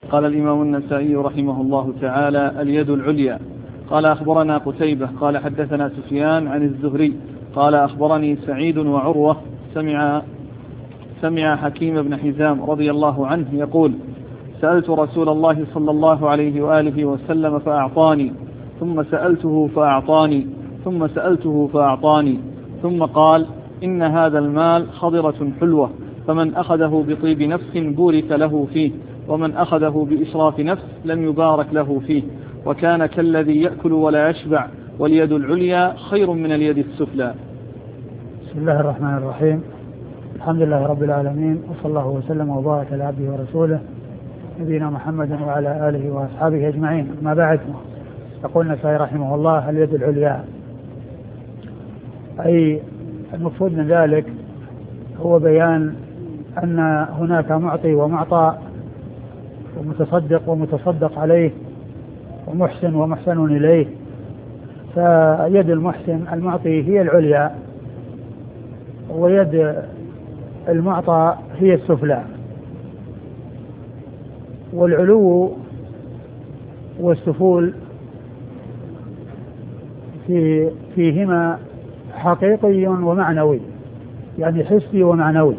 قال الإمام النسائي رحمه الله تعالى: اليد العليا. قال أخبرنا قتيبة قال حدثنا سفيان عن الزهري قال أخبرني سعيد وعروة سمع حكيم بن حزام رضي الله عنه يقول: سألت رسول الله صلى الله عليه وآله وسلم فأعطاني، ثم سألته فأعطاني، ثم سألته فأعطاني، ثم قال: إن هذا المال خضرة حلوة، فمن أخذه بطيب نفس بورك له فيه، ومن أخذه بإسراف نفس لم يبارك له فيه، وكان كالذي يأكل ولا يشبع، واليد العليا خير من اليد السفلى. بسم الله الرحمن الرحيم. الحمد لله رب العالمين، وصلى الله وسلم وبارك على عبده ورسوله نبينا محمد وعلى آله وأصحابه أجمعين. ما بعد، يقول النسائي رحمه الله: اليد العليا، أي المقصود من ذلك هو بيان أن هناك معطي ومعطى، ومتصدق ومتصدق عليه، ومحسن ومحسن إليه. فيد المحسن المعطي هي العليا، ويد المعطى هي السفلى. والعلو والسفول فيهما حقيقي ومعنوي، يعني حسي ومعنوي.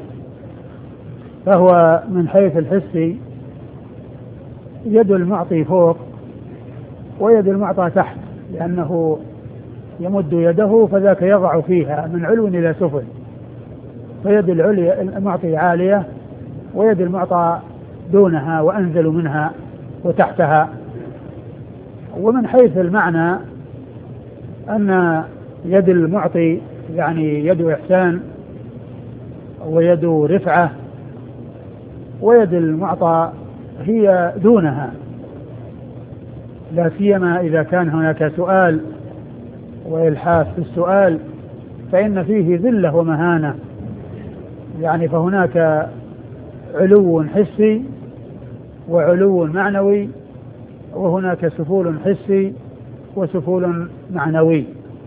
فهو من حيث الحسي يد المعطي فوق ويد المعطى تحت، لأنه يمد يده فذاك يضع فيها من علو إلى سفل، فيد العليا المعطي عالية، ويد المعطى دونها وأنزل منها وتحتها. ومن حيث المعنى أن يد المعطي يعني يد إحسان ويد رفعة، ويد المعطى هي دونها، لا سيما إذا كان هناك سؤال وإلحاف في السؤال، فإن فيه ذلة ومهانة، يعني فهناك علو حسي وعلو معنوي، وهناك سفول حسي وسفول معنوي.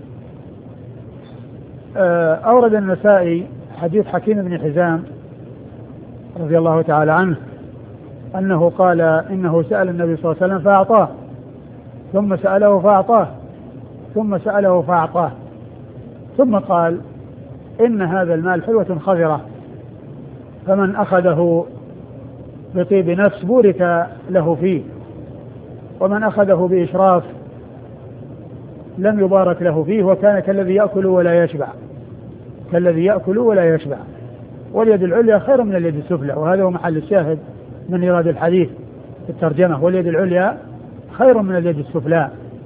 أورد النسائي حديث حكيم بن حزام رضي الله تعالى عنه أنه قال إنه سأل النبي صلى الله عليه وسلم فأعطاه، ثم سأله فأعطاه، ثم سأله فأعطاه، ثم قال: إن هذا المال حلوة خضرة، فمن أخذه بطيب نفس بورك له فيه، ومن أخذه بإشراف لم يبارك له فيه، وكان كالذي يأكل ولا يشبع، كالذي يأكل ولا يشبع. واليد العليا خير من اليد السفلى، وهذا هو محل الشاهد من إيراد الحديث في الترجمة: واليد العليا خير من اليد السفلى.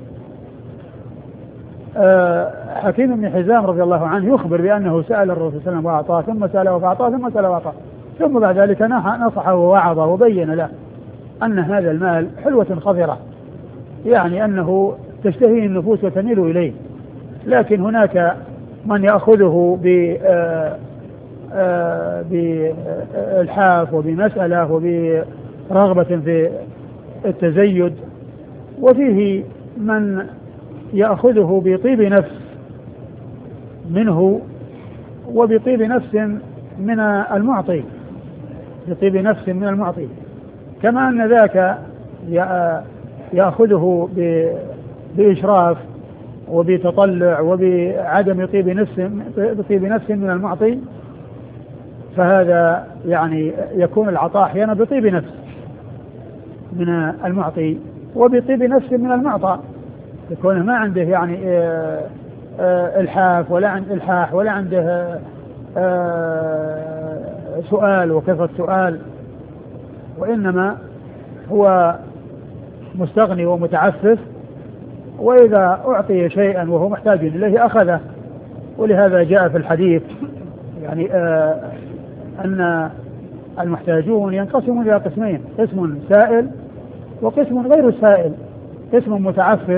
حكيم بن حزام رضي الله عنه يخبر بأنه سأل الرسول صلى الله عليه وسلم وأعطاه، ثم سأله فأعطاه، ثم سأله وأعطاه، ثم بعد ذلك نصحه ووعظه وبين له أن هذا المال حلوة خضرة، يعني أنه تشتهيه النفوس وتميل إليه، لكن هناك من يأخذه بإلحاف وبمسألة وبرغبة في التزيد، وفيه من يأخذه بطيب نفس منه وبطيب نفس من المعطي، بطيب نفس من المعطي، كما أن ذاك يأخذه بإشراف وبتطلع وبعدم طيب نفس من المعطي، فهذا يعني يكون العطاء أحيانا بطيب نفس من المعطي وبطيب نفس من المعطى، يكون ما عنده يعني إلحاف ولا عنده سؤال وكثرة سؤال، وإنما هو مستغني ومتعفف، وإذا أعطي شيئا وهو محتاج إليه أخذه. ولهذا جاء في الحديث يعني أن المحتاجون ينقسمون إلى قسمين: قسم سائل وقسم غير سائل، قسم متعفف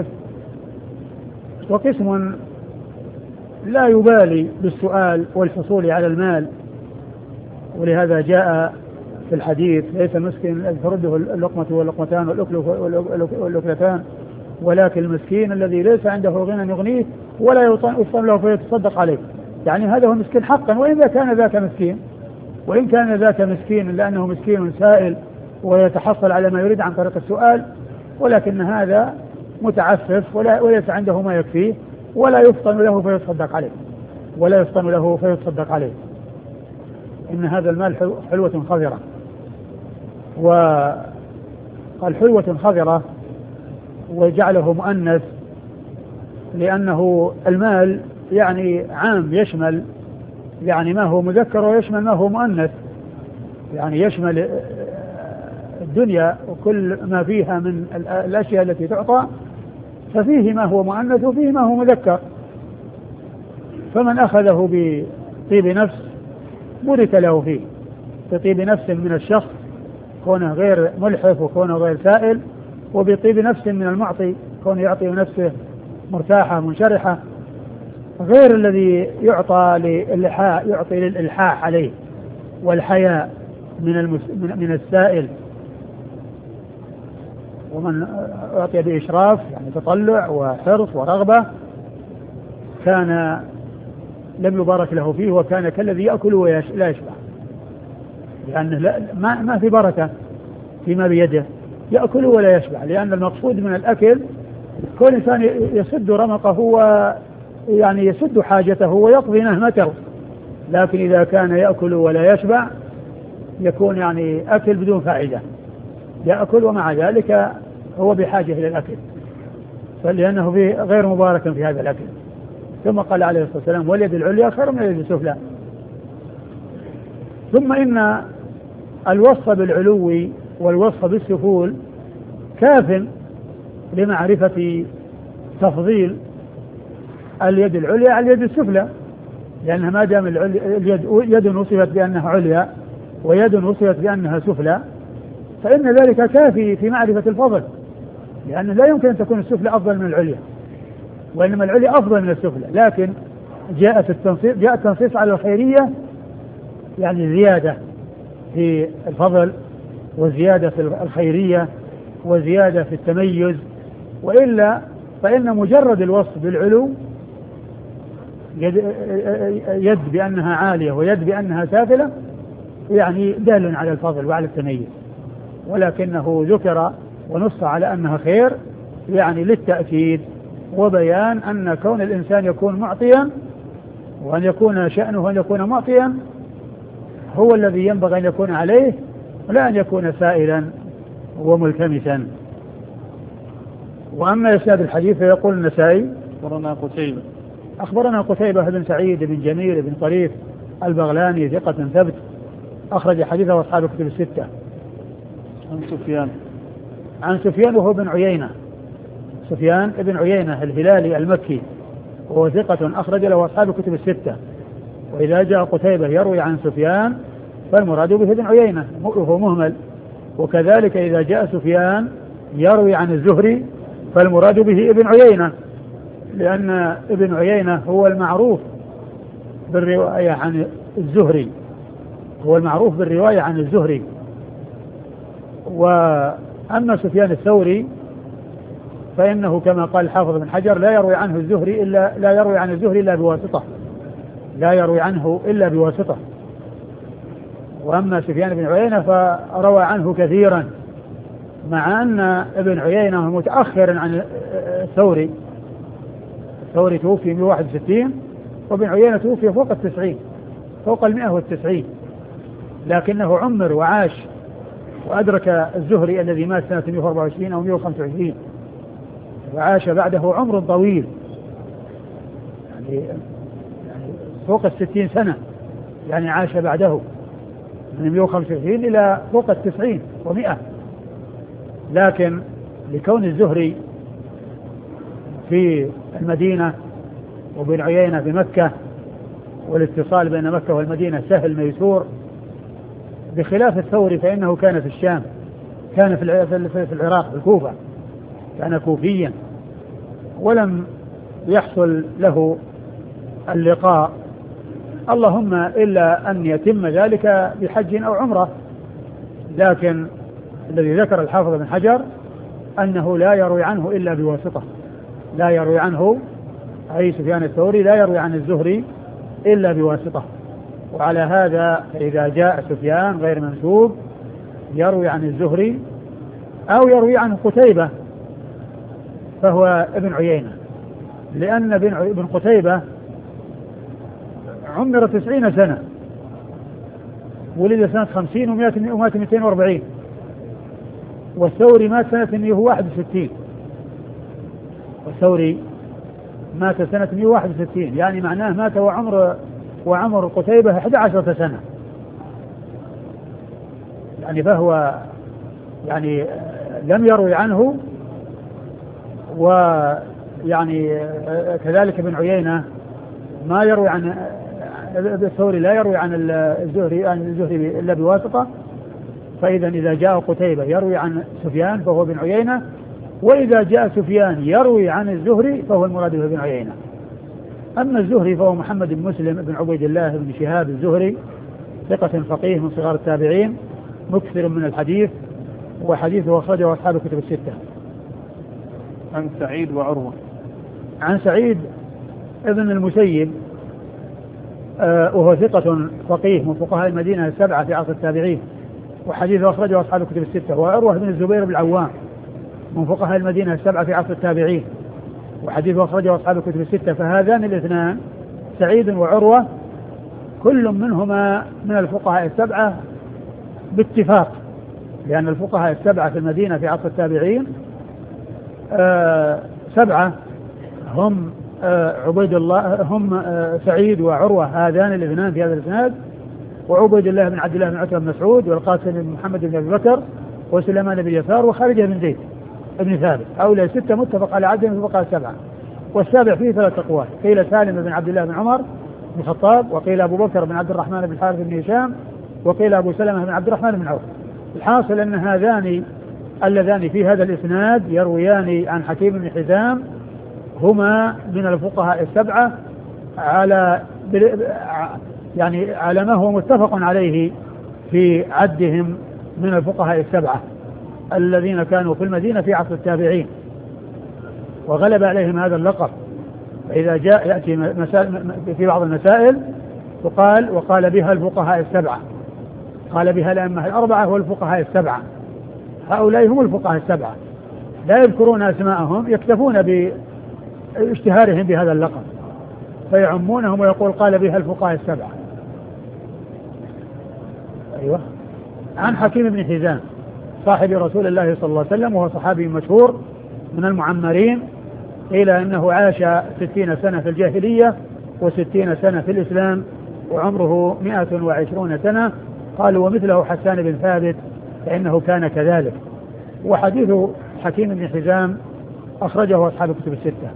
وقسم لا يبالي بالسؤال والحصول على المال. ولهذا جاء في الحديث: ليس المسكين الذي ترده اللقمة واللقمتان والأكلتان، ولكن المسكين الذي ليس عنده غنى يغنيه ولا يطعم له فيتصدق عليه. يعني هذا هو المسكين حقا، وإن كان ذاك مسكين لأنه مسكين سائل ويتحصل على ما يريد عن طريق السؤال، ولكن هذا متعفف وليس عنده ما يكفيه، ولا يفطن له فيتصدق عليه إن هذا المال حلوة خضرة. وقال حلوة خضرة وجعله مؤنث لأنه المال يعني عام، يشمل يعني ما هو مذكر ويشمل ما هو مؤنث، يعني يشمل الدنيا وكل ما فيها من الأشياء التي تعطى، ففيه ما هو مؤنث وفيه ما هو مذكر. فمن أخذه بطيب نفس بورك له فيه، بطيب نفس من الشخص كونه غير ملحف وكونه غير سائل، وبطيب نفس من المعطي كونه يعطي نفسه مرتاحة منشرحة، غير الذي يعطي للإلحاح عليه والحياء من السائل. ومن أعطي بإشراف يعني تطلع وحرص ورغبة كان لم يبارك له فيه، وكان كالذي يأكل ولا يشبع، لأنه ما في بركة فيما بيده، يأكل ولا يشبع. لأن المقصود من الأكل كل إنسان يسد رمقه يعني يسد حاجته ويقضي نهمته، لكن إذا كان يأكل ولا يشبع يكون يعني أكل بدون فائدة، يأكل ومع ذلك هو بحاجة إلى الأكل، فلأنه غير مبارك في هذا الأكل. ثم قال عليه الصلاة والسلام واليد العليا خير من اليد السفلى. ثم إن الوصف بالعلو والوصف بالسفول كاف لمعرفة تفضيل اليد العليا على اليد السفلى، لأنها ما دام يد وصفت بأنها عليا ويد وصفت بأنها سفلى فإن ذلك كافي في معرفة الفضل، لأنه لا يمكن أن تكون السفلى أفضل من العليا، وإنما العليا أفضل من السفلى. لكن جاء التنصيص على الخيرية، يعني زيادة في الفضل وزيادة في الخيرية وزيادة في التميز، وإلا فإن مجرد الوصف بالعلو يد بأنها عالية ويد بأنها سافلة يعني دال على الفضل وعلى التميز، ولكنه ذكر ونص على أنها خير يعني للتأكيد وبيان أن كون الإنسان يكون معطيا وأن يكون شأنه أن يكون معطيا هو الذي ينبغي أن يكون عليه، ولا أن يكون سائلا وملتمسا. وأما إسناد الحديث فيقول النسائي أخبرنا قتيبة بن سعيد بن جميل بن طريف البغلاني ثقة ثبت أخرج حديثه أصحاب الكتب الستة. عن سفيان وهو بن عيينة، سفيان بن عيينة الهلالي المكي وهو ثقة أخرج له أصحاب الكتب الستة. وإذا جاء قتيبة يروي عن سفيان فالمراد به ابن عيينة وهو مهمل، وكذلك إذا جاء سفيان يروي عن الزهري فالمراد به ابن عيينة، لأن ابن عيينة هو المعروف بالرواية عن الزهري، هو المعروف بالرواية عن الزهري. وأما سفيان الثوري فإنه كما قال الحافظ بن حجر لا يروي عن الزهري إلا بواسطة. وأما سفيان بن عيينة فروى عنه كثيرا، مع أن ابن عيينة متأخر عن الثوري توفي 161 وابن عيينة توفي فوق 190، لكنه عمر وعاش وأدرك الزهري الذي مات سنة 124 أو 125، وعاش بعده عمر طويل يعني فوق 60 سنة، يعني عاش بعده من 125 إلى فوق 90 و100. لكن لكون الزهري في المدينة وابن عيينة في مكة، والاتصال بين مكة والمدينة سهل ميسور، بخلاف الثوري فإنه كان في الشام، كان في العراق في الكوفة، كان كوفيا، ولم يحصل له اللقاء اللهم إلا أن يتم ذلك بحج أو عمرة. لكن الذي ذكر الحافظ بن حجر أنه لا يروي عنه إلا بواسطة، لا يروي عنه أي سفيان الثوري لا يروي عن الزهري إلا بواسطة. وعلى هذا إذا جاء سفيان غير منسوب يروي عن الزهري أو يروي عن قتيبة فهو ابن عيينة، لأن ابن قتيبة عمر 90 سنة، ولد سنة 50 ومات 240، والثوري مات سنة 161، والثوري مات سنة 161، يعني معناه مات وعمر قتيبة 11 سنة، يعني فهو يعني لم يروي عنه. ويعني كذلك ابن عيينة ما يروي عن الثوري، لا يروي عن الزهري إلا بواسطة. فإذا إذا جاء قتيبة يروي عن سفيان فهو ابن عيينة، وإذا جاء سفيان يروي عن الزهري فهو المراد به ابن عيينة. أما الزهري فهو محمد بن مسلم بن عبيد الله بن شهاب الزهري، ثقة فقيه من صغار التابعين، مكثر من الحديث، وحديثه أخرجه أصحاب الكتب الستة. عن سعيد وعروة. عن سعيد ابن المسيب وهو ثقة فقيه من فقهاء المدينة السبعة في عصر التابعين، وحديثه أخرجه أصحاب الكتب الستة. وعروة بن الزبير بن العوام من فقهاء المدينة السبعة في عصر التابعين، وحديثه أخرجه أصحاب الكتب الستة. فهذان الاثنان سعيد وعروة كل منهما من الفقهاء السبعة باتفاق، لأن الفقهاء السبعة في المدينة في عصر التابعين سبعة هم عبيد الله، هم سعيد وعروة هذان الاثنان في هذا الإسناد، وعبيد الله بن عبد الله بن عتبة بن مسعود، والقاسم بن محمد بن أبي بكر، وسليمان بن يسار، وخارجة بن زيد بن ثابت. هؤلاء ستة متفق على عددهم في الفقهاء السبعة. والسابع فيه 3 أقوال، قيل سالم بن عبد الله بن عمر بن الخطاب، وقيل أبو بكر بن عبد الرحمن بن الحارث بن هشام، وقيل أبو سلمة بن عبد الرحمن بن عوف. الحاصل أن هذان اللذان في هذا الإسناد يرويان عن حكيم بن حزام هما من الفقهاء السبعة على ما هو متفق عليه في عدهم من الفقهاء السبعة الذين كانوا في المدينة في عصر التابعين، وغلب عليهم هذا اللقب. فإذا جاء يأتي في بعض المسائل تقال وقال بها الفقهاء السبعة، قال بها الأئمة الأربعة والفقهاء السبعة. هؤلاء هم الفقهاء السبعة، لا يذكرون أسماءهم، يكتفون باشتهارهم بهذا اللقب فيعمونهم ويقول قال بها الفقهاء السبعة. أيوة. عن حكيم بن حزام صاحب رسول الله صلى الله عليه وسلم، وهو صحابي مشهور من المعمرين، قيل إنه عاش 60 سنة في الجاهلية و60 سنة في الإسلام، وعمره 120 سنة. قالوا ومثله حسان بن ثابت فإنه كان كذلك. وحديث حكيم بن حزام أخرجه أصحاب الكتب الستة.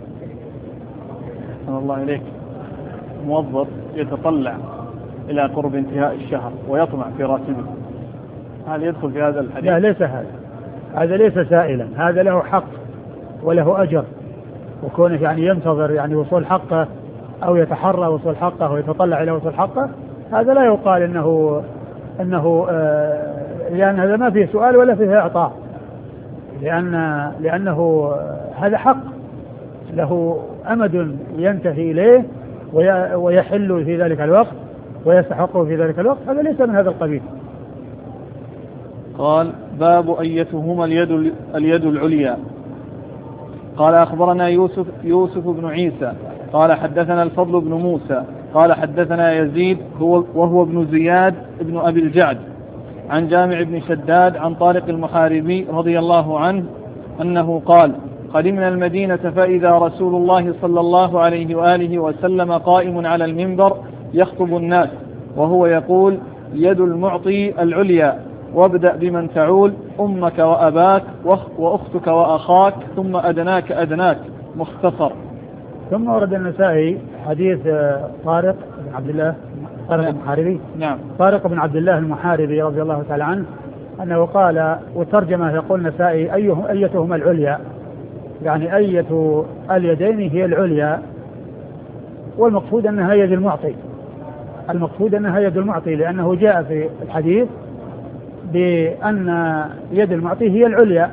الله إليك. موظف يتطلع إلى قرب انتهاء الشهر ويطمع في راتبه، هل يدخل في هذا الحديث؟ لا، ليس هذا ليس سائلا، هذا له حق وله أجر، وكونه يعني ينتظر وصول حقه أو يتحرى وصول حقه ويتطلع إلى وصول حقه، هذا لا يقال أنه لأن هذا ما فيه سؤال ولا فيه إعطاء، لأنه هذا حق له أمد ينتهي إليه ويحل في ذلك الوقت ويستحقه في ذلك الوقت، هذا ليس من هذا القبيل. قال باب أيتهما اليد العليا. قال أخبرنا يوسف بن عيسى قال حدثنا الفضل بن موسى قال حدثنا يزيد وهو ابن زياد ابن أبي الجعد عن جامع بن شداد عن طارق المحاربي رضي الله عنه أنه قال قدمنا المدينة فإذا رسول الله صلى الله عليه وآله وسلم قائم على المنبر يخطب الناس وهو يقول يد المعطي العليا، وابدأ بمن تعول، أمك وأباك وأختك وأخاك ثم أدناك أدناك. مختصر. ثم ورد النسائي حديث طارق بن عبد الله طارق المحاربي. نعم. طارق بن عبد الله المحاربي رضي الله تعالى عنه أنه قال، وترجمه يقول النسائي أيتهما العليا، يعني أية اليدين هي العليا، والمقصود أنها يد المعطي، لأنه جاء في الحديث بأن يد المعطي هي العليا،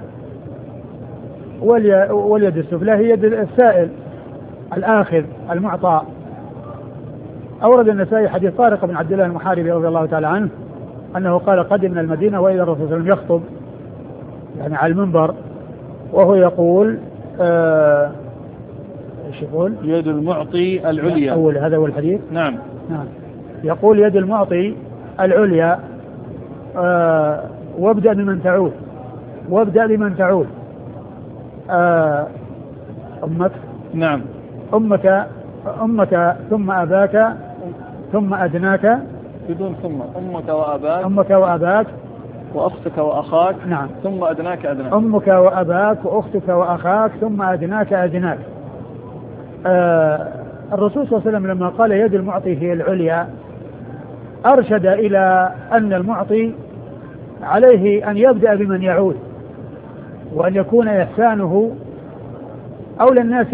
واليد السفلى هي يد السائل الآخذ المعطى. أورد النسائي حديث طارق بن عبد الله المحاربي رضي الله تعالى عنه أنه قال قدمنا المدينة وإذا الرسول صلى الله عليه وسلم يخطب يعني على المنبر وهو يقول ايش يقول؟ يد المعطي العليا. هذا هو الحديث. نعم. يقول يد المعطي العليا وابدأ بمن تعود أمك. نعم. أمك ثم أباك ثم أدناك بدون ثم. أمك وأباك وأختك وأخاك. نعم. ثم أدناك. أمك وأباك وأختك وأخاك ثم أدناك. الرسول صلى الله عليه وسلم لما قال يد المعطي هي العليا أرشد إلى أن المعطي عليه أن يبدأ بمن يعود، وأن يكون إحسانه أولى الناس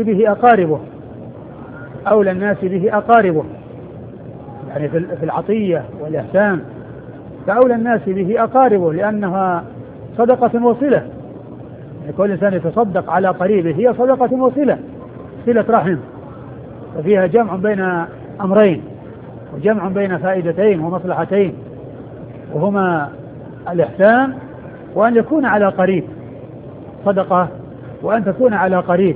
به أقاربه يعني في العطية والإحسان، فأولى الناس به أقاربه لأنها صدقة وصلة. يعني كل إنسان يتصدق على قريبه هي صدقة وصلة، صلة رحم، ففيها جمع بين أمرين وجمع بين فائدتين ومصلحتين، وهما الإحسان وأن يكون على قريب، صدقة وأن تكون على قريب.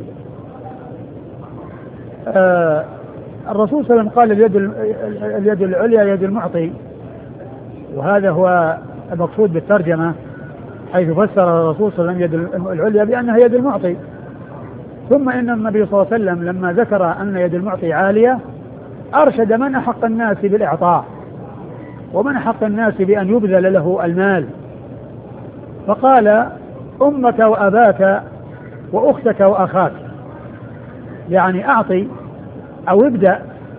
الرسول صلى الله عليه وسلم قال اليد العليا يد المعطي، وهذا هو المقصود بالترجمة، حيث فسر الرسول صلى الله عليه وسلم يد العليا بأنها يد المعطي. ثم إن النبي صلى الله عليه وسلم لما ذكر أن يد المعطي عالية أرشد من أحق الناس بالإعطاء ومن أحق الناس بأن يبذل له المال، فقال أمك وأباك وأختك وأخاك، يعني أعطي أو ابدأ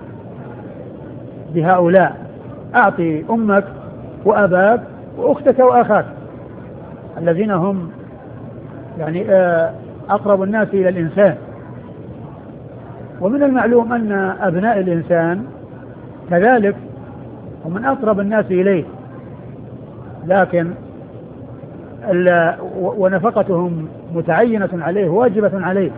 بهؤلاء، أعطي أمك وأباك وأختك وأخاك الذين هم يعني أقرب الناس إلى الإنسان. ومن المعلوم أن أبناء الإنسان كذلك هم من أقرب الناس إليه، لكن ونفقتهم متعينة عليه واجبة عليه،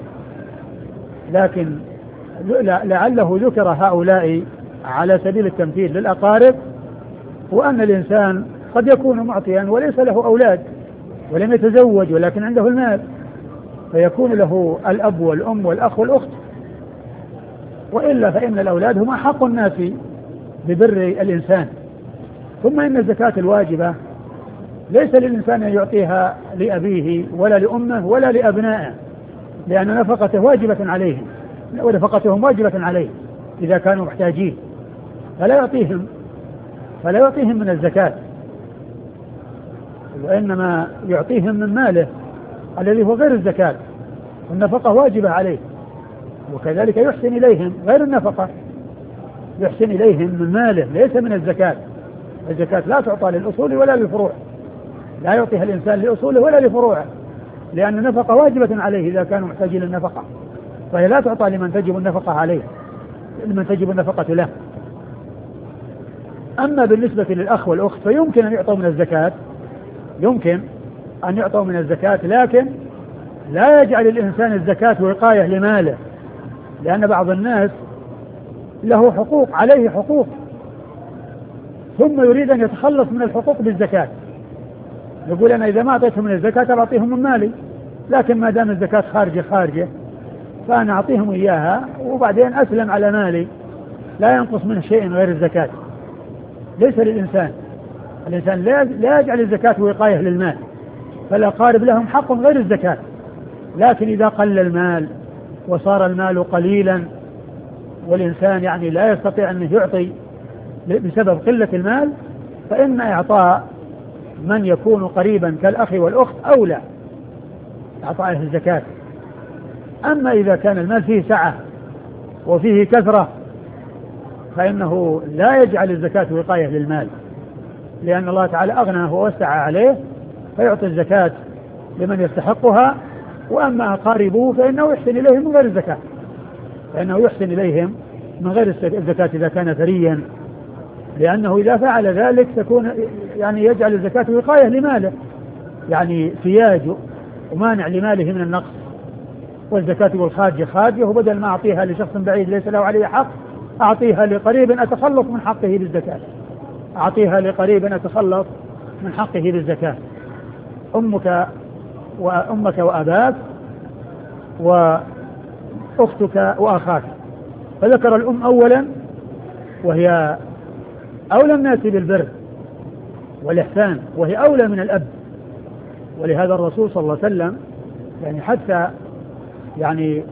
لكن لعله ذكر هؤلاء على سبيل التمثيل للأقارب، وأن الإنسان قد يكون معطيا وليس له أولاد ولم يتزوج ولكن عنده المال، فيكون له الأب والأم والأخ والأخت، وإلا فإن الأولاد هم أحق الناس ببر الإنسان. ثم إن الزكاة الواجبة ليس للإنسان أن يعطيها لأبيه ولا لأمه ولا لأبنائه، لأن نفقته واجبة عليهم ونفقتهم واجبة عليه إذا كانوا محتاجين، فلا يعطيهم من الزكاة، وإنما يعطيهم من ماله الذي هو غير الزكاة، والنفقة واجبة عليه. وكذلك يحسن إليهم غير النفقة، يحسن إليهم من ماله ليس من الزكاة. الزكاة لا تعطى للأصول ولا للفروع، لا يعطيها الإنسان لأصوله ولا لفروعه، لأن النفقة واجبة عليه إذا كانوا محتاجين للنفقة، فهي لا تعطى لمن تجب النفقة عليه، لمن تجب النفقة له. أما بالنسبة للأخ والأخت فيمكن أن يعطوا من الزكاة، يمكن أن يعطوا من الزكاة، لكن لا يجعل الإنسان الزكاة وقاية لماله، لأن بعض الناس له حقوق، عليه حقوق، ثم يريد أن يتخلص من الحقوق بالزكاة، يقول أنا إذا ما أعطيتهم من الزكاة أعطيهم من مالي، لكن ما دام الزكاة خارجة فأنا أعطيهم إياها وبعدين أسلم على مالي، لا ينقص منه شيء غير الزكاة. ليس للإنسان، الإنسان لا يجعل الزكاة وقاية للمال، فالأقارب لهم حق غير الزكاة، لكن إذا قل المال وصار المال قليلا والإنسان يعني لا يستطيع أن يعطي بسبب قلة المال، فإن إعطاء من يكون قريبا كالأخ والأخت أولى إعطائه الزكاة. أما إذا كان المال فيه سعة وفيه كثرة فإنه لا يجعل الزكاة وقاية للمال، لأن الله تعالى أغناه ووسع عليه فيعطي الزكاة لمن يستحقها. وأما أقاربه فإنه يحسن إليهم من غير الزكاة، فإنه يحسن إليهم من غير الزكاة إذا كان ثريا، لأنه إذا فعل ذلك تكون يعني يجعل الزكاة وقاية لماله، يعني سياج ومانع لماله من النقص. والزكاة والخارجة وبدل ما أعطيها لشخص بعيد ليس له عليه حق أعطيها لقريب أتخلص من حقه بالزكاة، أعطيها لقريب أتخلص من حقه بالزكاة، أمك وأباك وأختك وأخاك. فذكر الأم أولا وهي أولى الناس بالبر والإحسان، وهي أولى من الأب. ولهذا الرسول صلى الله عليه وسلم يعني حتى يعني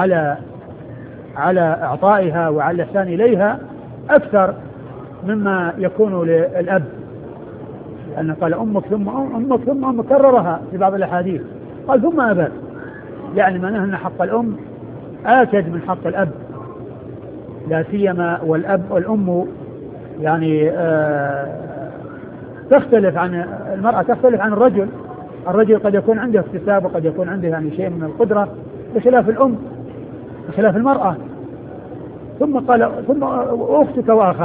على إعطائها وعلى الإحسان إليها أكثر مما يكون للأب، لأنه قال أمك ثم أمك ثم أمك، كررها في بعض الأحاديث، قال ثم أباك، يعني معناه أن حق الأم آكد من حق الأب، لا سيما والأم يعني تختلف عن المرأة، تختلف عن الرجل. الرجل قد يكون عنده اكتساب وقد يكون عنده يعني شيء من القدرة، بخلاف الأم، بخلاف المرأة. ثم قال ثم أختك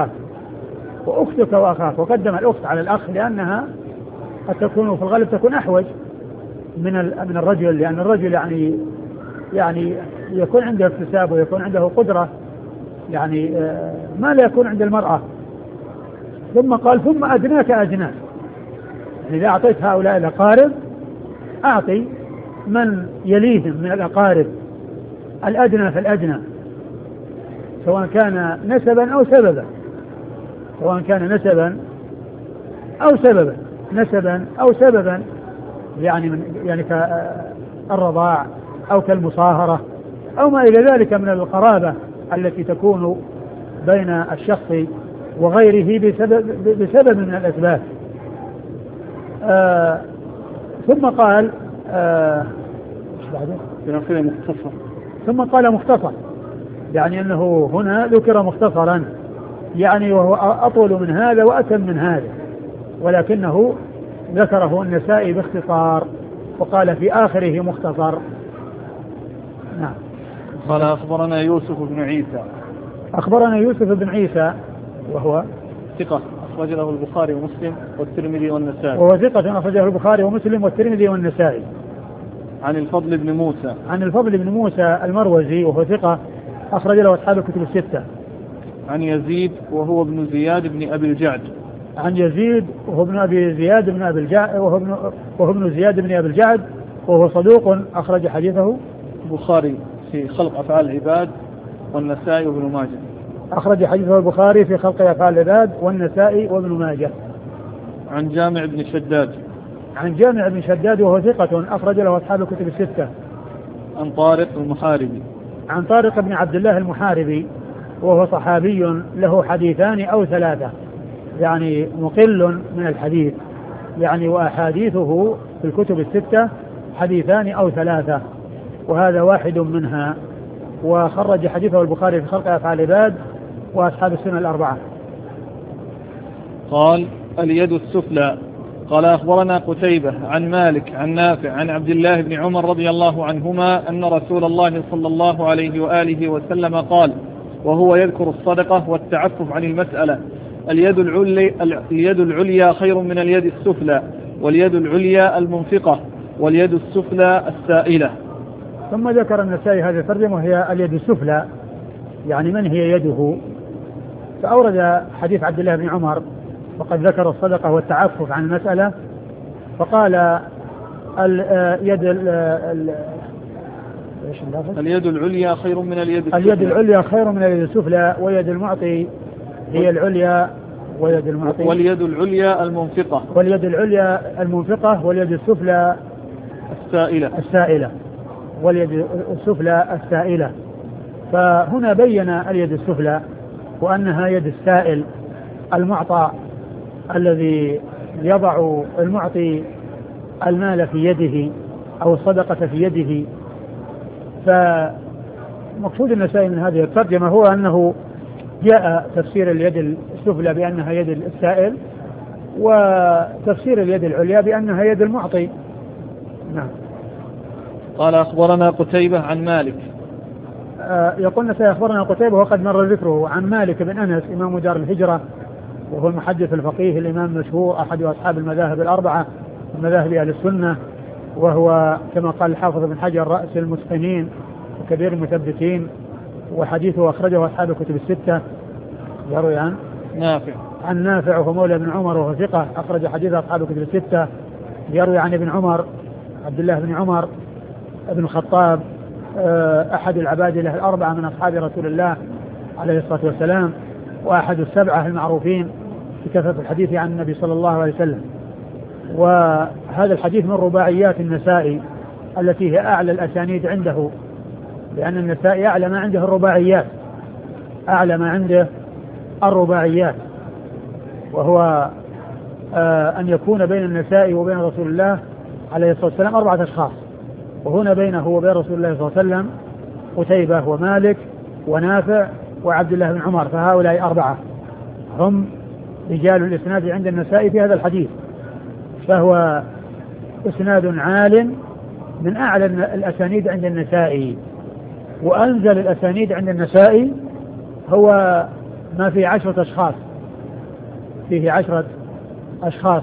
وأخاك، وقدم الأخت على الأخ لأنها قد تكون في الغالب تكون أحوج من الرجل، لأن الرجل يعني يكون عنده اكتساب ويكون عنده قدرة يعني ما لا يكون عند المرأة. ثم قال ثم أدناك أدناك، يعني إذا أعطيت هؤلاء الأقارب أعطي من يليهم من الأقارب الأدنى فالأدنى، سواء كان نسبا أو سببا، سواء كان نسبا أو سببا يعني كالرضاع أو كالمصاهرة أو ما إلى ذلك من القرابة التي تكون بين الشخص وغيره بسبب من الأسباب. ثم قال ثم قال مختصر، يعني أنه هنا ذكر مختصرا، يعني وهو أطول من هذا وأتم من هذا، ولكنه ذكره النسائي باختصار وقال في آخره مختصر. نعم. قال أخبرنا يوسف بن عيسى وهو ثقة أخرج له البخاري ومسلم والترمذي والنسائي. وهو ثقة أخرجه البخاري ومسلم والترمذي والنسائي. عن الفضل بن موسى المروزي وهو ثقة أخرج له أصحاب الكتب الستة. عن يزيد وهو ابن زياد بن أبي الجعد. عن يزيد وهو ابن زياد بن أبي الجعد وهو صدوق أخرج حديثه البخاري في خلق أفعال العباد والنسائي وابن ماجه. أخرج حديثه البخاري في خلق أفعال العباد والنسائي وابن ماجه. عن جامع بن شداد وهو ثقة أخرج له أصحاب الكتب الستة. عن طارق بن عبد الله المحاربي وهو صحابي له حديثان أو ثلاثة، يعني مقل من الحديث، يعني وأحاديثه في الكتب الستة حديثان أو ثلاثة، وهذا واحد منها، وخرج حديثه البخاري في خلق أفعال العباد وأصحاب السنة الأربعة. قال اليد السفلى. قال أخبرنا قتيبة عن مالك عن نافع عن عبد الله بن عمر رضي الله عنهما أن رسول الله صلى الله عليه وآله وسلم قال وهو يذكر الصدقة والتعفف عن المسألة: اليد العليا خير من اليد السفلى، واليد العليا المنفقة، واليد السفلى السائلة. ثم ذكر النسائي هذه الترجمة وهي اليد السفلى، يعني من هي يده، فأورد حديث عبد الله بن عمر وقد ذكر الصدقة والتعفف عن المسألة، فقال اليد العليا خير من اليد السفلى. اليد العليا خير من اليد السفلى، ويد المعطي هي العليا، ويد المعطي واليد العليا المنفقة، واليد السفلى السائلة، واليد السفلى السائلة. فهنا بين اليد السفلى وأنها يد السائل المعطى، الذي يضع المعطي المال في يده أو الصدقة في يده. فمقصود النسائي من هذه الترجمة هو أنه جاء تفسير اليد السفلى بأنها يد السائل، وتفسير اليد العليا بأنها يد المعطي. نعم. قال أخبرنا قتيبة عن مالك. يقولنا سيخبرنا قتيبة وقد مر ذكره عن مالك بن أنس إمام دار الهجرة، وهو المحدث الفقيه الإمام المشهور أحد أصحاب المذاهب الأربعة من مذاهب أهل السنة، وهو كما قال الحافظ بن حجر رأس المتقنين وكبير المثبتين، وحديثه أخرجه أصحاب الكتب الستة. يروي عن عن نافع وهو مولى بن عمر وهو ثقة أخرج حديث أصحاب الكتب الستة. يروي عن ابن عمر عبد الله بن عمر بن الخطاب أحد العبادلة الأربعة من أصحاب رسول الله عليه الصلاة والسلام، وأحد السبعة المعروفين بكثرة الحديث عن النبي صلى الله عليه وسلم. وهذا الحديث من رباعيات النسائي التي هي أعلى الأسانيد عنده، لأن النسائي أعلى ما عنده الرباعيات، أعلى ما عنده الرباعيات، وهو أن يكون بين النسائي وبين رسول الله عليه الصلاة والسلام 4 أشخاص، وهنا بينه وبين رسول الله صلى الله عليه وسلم قتيبة ومالك ونافع وعبد الله بن عمر، فهؤلاء 4 هم رجال الإسناد عند النسائي في هذا الحديث، فهو إسناد عال من أعلى الأسانيد عند النسائي. وأنزل الأسانيد عند النسائي هو ما فيه 10 أشخاص، فيه 10 أشخاص،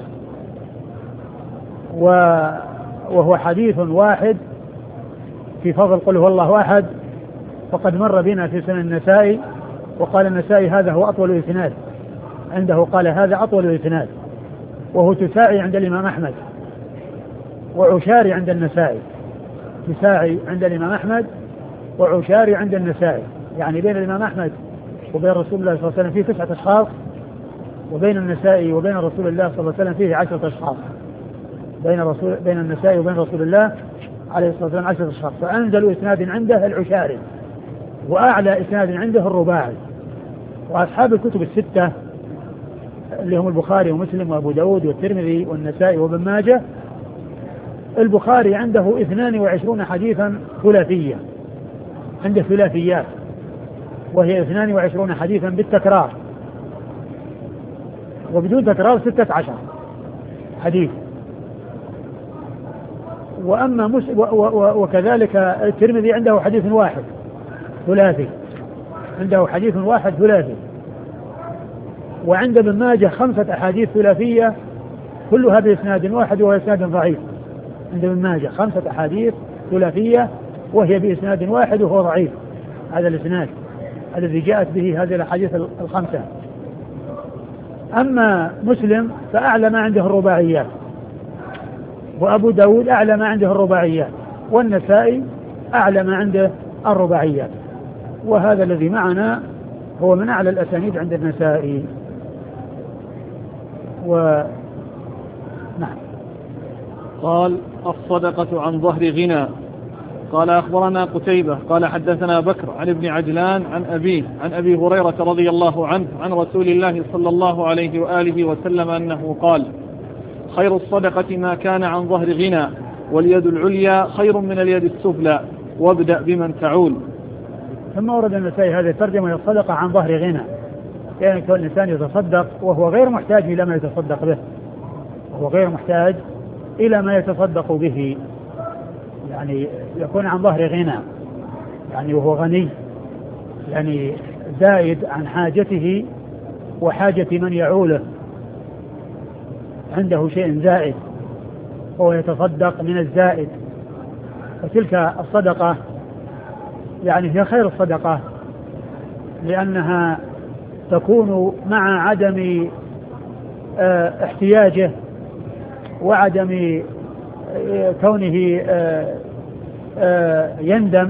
وهو حديث واحد في فضل قل هو الله أحد، وقد مر بنا في سنن النسائي، وقال النسائي هذا هو أطول إسناد عنده، قال هذا أطول إسناد، وهو تساعي عند الإمام أحمد وعشاري عند النسائي، تساعي عند الإمام أحمد وعشاري عند النسائي، يعني بين الإمام أحمد وبين رسول الله صلى الله عليه وسلم فيه 9 أشخاص، وبين النسائي وبين رسول الله صلى الله عليه وسلم فيه 10 أشخاص، بين النسائي وبين رسول الله عليه الصلاة والسلام 10 أشخاص. فأنزل إسناد عنده العشاري، وأعلى إسناد عنده الرباعي. وأصحاب الكتب الستة اللي هم البخاري ومسلم وأبو داود والترمذي والنسائي وابن ماجه، البخاري عنده 22 حديثا ثلاثية، عنده ثلاثيات، وهي 22 حديثا بالتكرار، وبدون تكرار 16 حديث. وأما وكذلك الترمذي عنده حديث واحد ثلاثي، عنده حديث واحد ثلاثي. وعند ابن ماجه 5 أحاديث ثلاثية كلها بإسناد واحد وهو إسناد ضعيف. عند ابن ماجه 5 أحاديث ثلاثية وهي بإسناد واحد وهو ضعيف، هذا الإسناد الذي جاءت به هذه الأحاديث 5. أما مسلم فأعلى ما عنده الرباعيات، وأبو داود أعلى ما عنده الرباعيات، والنسائي أعلى ما عنده الرباعيات، وهذا الذي معنا هو من أعلى الأسانيد عند النسائي. نعم. قال الصدقة عن ظهر غنى. قال أخبرنا قتيبة قال حدثنا بكر عن ابن عجلان عن أبيه عن أبي هريرة رضي الله عنه عن رسول الله صلى الله عليه وآله وسلم أنه قال خير الصدقة ما كان عن ظهر غنى، واليد العليا خير من اليد السفلى، وابدأ بمن تعول. ثم ورد النسائي هذه الترجمة الصدقة عن ظهر غنى، يعني كل الإنسان يتصدق وهو غير محتاج إلى ما يتصدق به، وهو غير محتاج إلى ما يتصدق به، يعني يكون عن ظهر غنى، يعني وهو غني، يعني زائد عن حاجته وحاجة من يعوله، عنده شيء زائد وهو يتصدق من الزائد. فتلك الصدقة يعني هي خير الصدقة، لأنها تكون مع عدم احتياجه وعدم كونه يندم،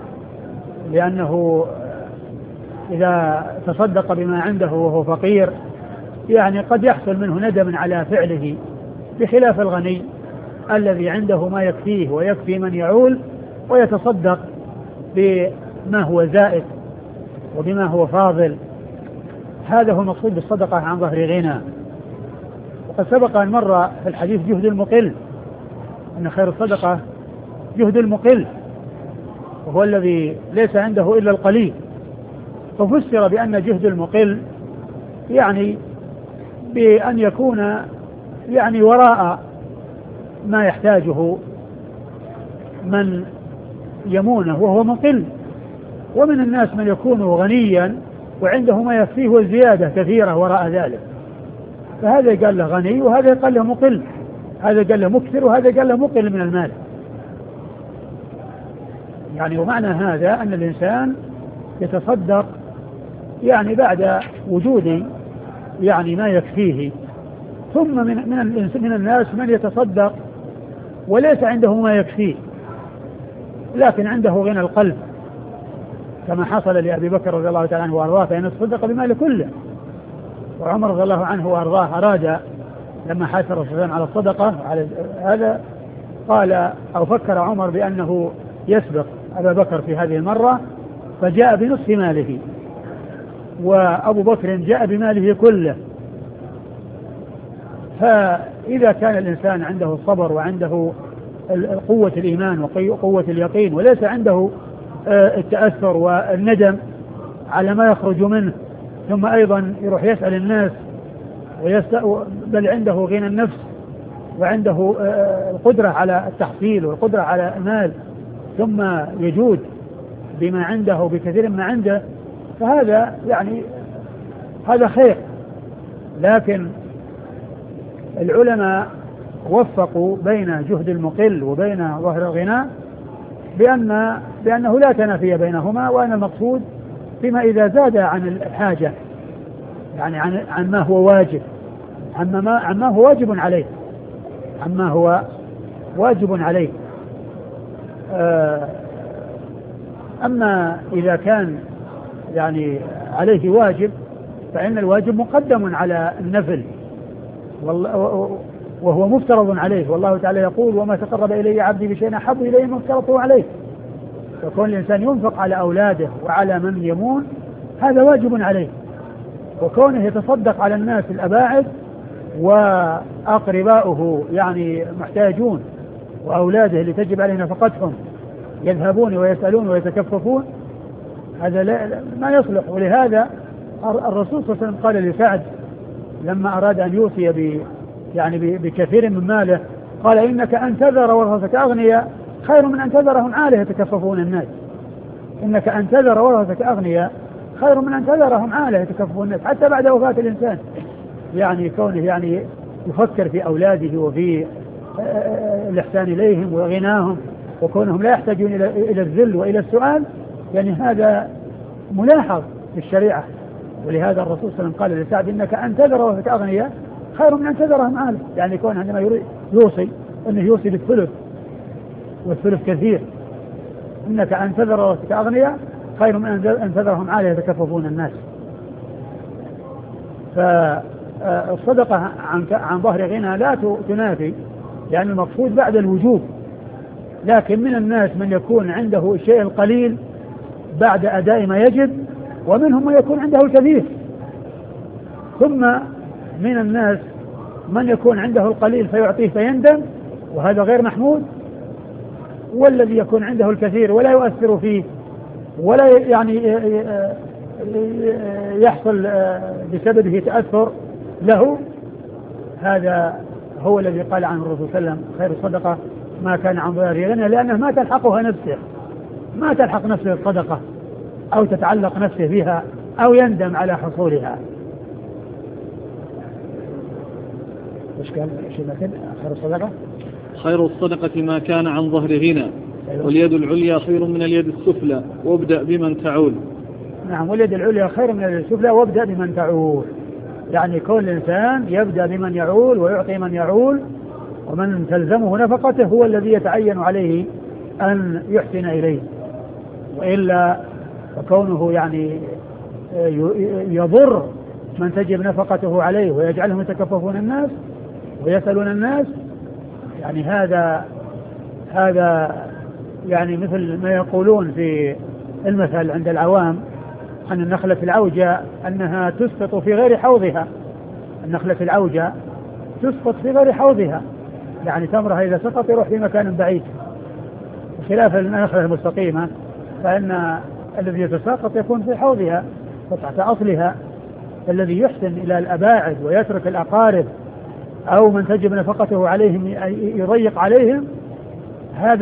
لأنه إذا تصدق بما عنده وهو فقير يعني قد يحصل منه ندم على فعله، بخلاف الغني الذي عنده ما يكفيه ويكفي من يعول ويتصدق بما هو زائد وبما هو فاضل. هذا هو المقصود بالصدقة عن ظهر غنى. وقد سبق أن مر في الحديث جهد المقل، أن خير الصدقة جهد المقل، وهو الذي ليس عنده إلا القليل. ففسر بأن جهد المقل يعني بأن يكون يعني وراء ما يحتاجه من يمونه وهو مقل. ومن الناس من يكون غنيا وعنده ما يكفيه والزيادة كثيرة وراء ذلك، فهذا قال له غني وهذا قال له مقل، هذا قال له مكثر وهذا قال له مقل من المال. يعني ومعنى هذا أن الإنسان يتصدق يعني بعد وجود يعني ما يكفيه. ثم من الناس من يتصدق وليس عنده ما يكفيه لكن عنده غنى القلب، كما حصل لأبي بكر رضي الله تعالى عنه وأرضاه فإنه تصدق بماله كله. وعمر رضي الله عنه وأرضاه أراد لما حث الرسول صلى الله عليه وسلم على الصدقة على هذا قال أو فكر عمر بأنه يسبق أبا بكر في هذه المرة، فجاء بنصف ماله وأبو بكر جاء بماله كله. فإذا كان الإنسان عنده الصبر وعنده قوة الإيمان وقوة اليقين وليس عنده التأثر والندم على ما يخرج منه، ثم أيضا يروح يسأل الناس بل عنده غنى النفس وعنده القدرة على التحصيل والقدرة على المال، ثم يجود بما عنده بكثير ما عنده، فهذا يعني هذا خير. لكن العلماء وفقوا بين جهد المقل وبين ظهر الغنى بأنه لا تنافي بينهما، وأن المقصود فيما إذا زاد عن الحاجة، يعني عن ما هو واجب، عما هو واجب عليه، عما هو واجب عليه. أما إذا كان يعني عليه واجب فإن الواجب مقدم على النفل وهو مفترض عليه، والله تعالى يقول وما تقرب إلي عبدي بشيء أحب إلي ما افترضته عليه. فكون الإنسان ينفق على أولاده وعلى من يمون هذا واجب عليه، وكونه يتصدق على الناس الأباعد وأقرباؤه يعني محتاجون وأولاده اللي تجب عليه نفقتهم يذهبون ويسألون ويتكففون، هذا ما يصلح. ولهذا الرسول صلى الله عليه وسلم قال لسعد لما أراد أن يوصي بكثير من ماله قال إنك أن تذر ورثتك أغنياء خير من أن تذرهم عالة يتكففون الناس. إنك أن تذر ورثتك أغنياء خير من أن تذرهم عالة يتكففون الناس. حتى بعد وفاة الإنسان يعني كونه يعني يفكر في أولاده وفي الإحسان إليهم وغناهم وكونهم لا يحتاجون إلى الذل وإلى السؤال، يعني هذا ملاحظ في الشريعة. ولهذا الرسول صلى الله عليه وسلم قال لسعد إنك أن تذر ورثتك أغنياء خير من أن تذرهم عالة، يعني يكون عندما يوصي أنه يوصي بالثلث والثلث كثير. إنك أن تذر ورثتك أغنياء خير من أن تذرهم عالة يتكففون الناس. فالصدقة عن ظهر غنى لا تنافي، لأن المقصود بعد الوجوب. لكن من الناس من يكون عنده الشيء القليل بعد أداء ما يجب، ومنهم من يكون عنده الكثير. ثم من الناس من يكون عنده القليل فيعطيه فيندم، وهذا غير محمود. والذي يكون عنده الكثير ولا يؤثر فيه ولا يعني يحصل بسببه تأثر له، هذا هو الذي قال عنه الرسول صلى الله عليه وسلم خير الصدقة ما كان عن ظهر غنى، لأنه ما تلحقها نفسه، ما تلحق نفسه الصدقة أو تتعلق نفسه بها أو يندم على حصولها. وش قال خير الصدقة؟ خير الصدقة ما كان عن ظهر غنى، واليد العليا خير من اليد السفلى وابدأ بمن تعول. نعم، واليد العليا خير من اليد السفلى وابدأ بمن تعول، يعني كل إنسان يبدأ بمن يعول ويعطي من يعول، ومن تلزمه نفقته هو الذي يتعين عليه أن يحسن إليه. وإلا فكونه يعني يضر من تجب نفقته عليه ويجعلهم يتكففون الناس ويسألون الناس، يعني هذا يعني مثل ما يقولون في المثل عند العوام عن النخلة العوجة أنها تسقط في غير حوضها. النخلة العوجة تسقط في غير حوضها، يعني تمرها إذا سقط يروح في مكان بعيد، بخلاف النخلة المستقيمة فإن الذي يتساقط يكون في حوضها وتحت أصلها. الذي يحسن إلى الأباعد ويترك الأقارب أو من تجب نفقته عليهم يضيق عليهم، هذا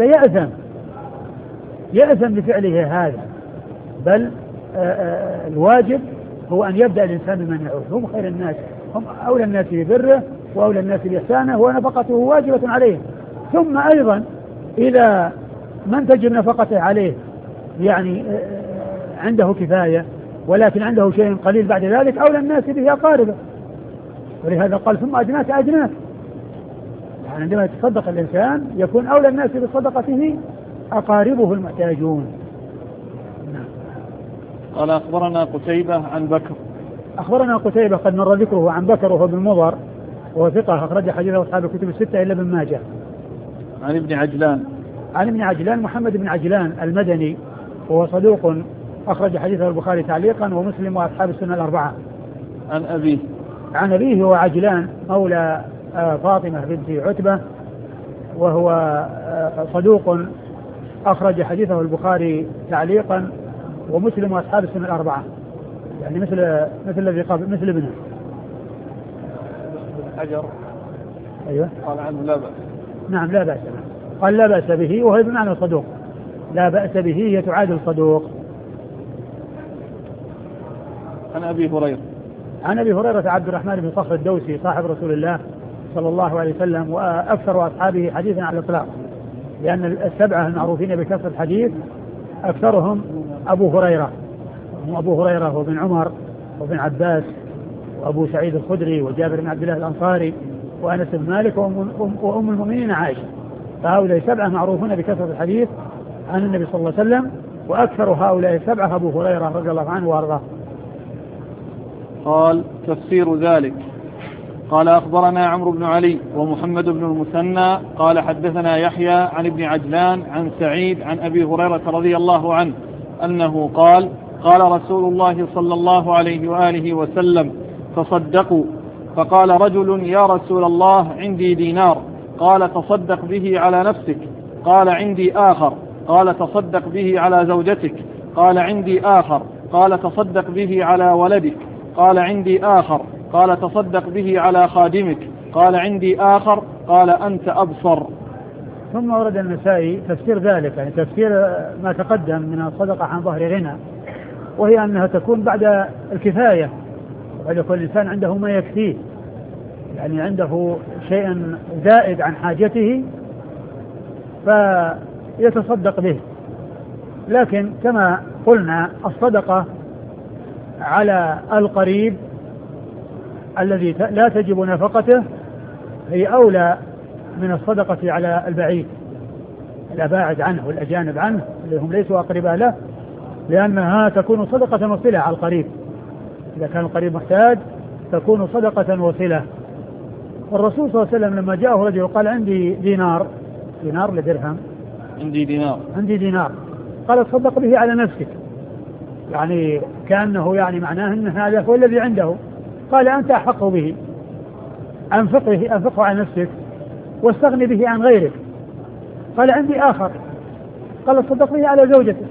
يأثم بفعله هذا. بل الواجب هو أن يبدأ الإنسان بمن يعول، هم خير الناس، هم أولى الناس ببره وأولى الناس بإحسانه ونفقته واجبة عليهم. ثم أيضا إذا من تجب نفقته عليه يعني عنده كفاية ولكن عنده شيء قليل بعد ذلك، أولى الناس به أقاربه ولهذا قال ثم أدناك أدناك، يعني عندما يتصدق الإنسان يكون أولى الناس بصدقته أقاربه المحتاجون. قال أخبرنا قتيبة عن بكر. أخبرنا قتيبة قد مر ذكره عن بكر وهو بن مضر وهو ثقة أخرج حديثه أصحاب الكتب الستة إلا ابن ماجه. عن ابن عجلان. عن ابن عجلان محمد بن عجلان المدني وهو صدوق أخرج حديثه البخاري تعليقا ومسلم وأصحاب السنة الأربعة. عن أبيه. عن أبيه هو عجلان مولى فاطمة بنت عتبة وهو صدوق أخرج حديثه البخاري تعليقا ومسلم وأصحاب السنة الأربعة، يعني مثل الذي قبل مثل ابنه. حجر. أيوة. قال عنه لا بأس. نعم لا بأس به. قال لا بأس به وهو بمعنى صدوق، لا بأس به هي تعادل صدوق. عن أبي هريرة. عن أبي هريرة عبد الرحمن بن صخر الدوسي صاحب رسول الله صلى الله عليه وسلم وأكثر أصحابه حديثا على الإطلاق، لأن السبعة المعروفين بكثرة الحديث أكثرهم أبو هريرة، أبو هريرة وابن عمر وابن عباس وأبو سعيد الخدري وجابر بن عبد الله الأنصاري وأنس بن مالك وأم المؤمنين عائشة، فهؤلاء سبعة معروفون بكثرة الحديث عن النبي صلى الله عليه وسلم، وأكثر هؤلاء السبعة أبو هريرة رضي الله عنه وأرضاه. قال تفسير ذلك. قال أخبرنا عمرو بن علي ومحمد بن المثنى قال حدثنا يحيى عن ابن عجلان عن سعيد عن أبي هريرة رضي الله عنه أنه قال قال رسول الله صلى الله عليه وآله وسلم تصدقوا، فقال رجل يا رسول الله عندي دينار، قال تصدق به على نفسك، قال عندي آخر، قال تصدق به على زوجتك، قال عندي آخر، قال تصدق به على ولدك، قال عندي آخر، قال تصدق به على خادمك، قال عندي آخر، قال أنت أبصر. ثم ورد النسائي تفسير ذلك، يعني تفسير ما تقدم من الصدقة عن ظهر غنى، وهي أنها تكون بعد الكفاية، وأن يكون الإنسان عنده ما يكفيه، يعني عنده شيء زائد عن حاجته فيتصدق به. لكن كما قلنا الصدقة على القريب الذي لا تجب نفقته هي أولى من الصدقة على البعيد، الأباعد عنه والأجانب عنه اللي هم ليسوا أقرباء له، لأنها تكون صدقة وصلة على القريب. إذا كان القريب محتاج تكون صدقة وصلة. والرسول صلى الله عليه وسلم لما جاءه رجل وقال عندي دينار لدرهم، عندي دينار، قال تصدق به على نفسك، يعني كأنه يعني معناه أن هذا هو الذي عنده، قال أنت أحق به، أنفقه على نفسك واستغني به عن غيرك. قال عندي آخر، قال تصدق به على زوجتك.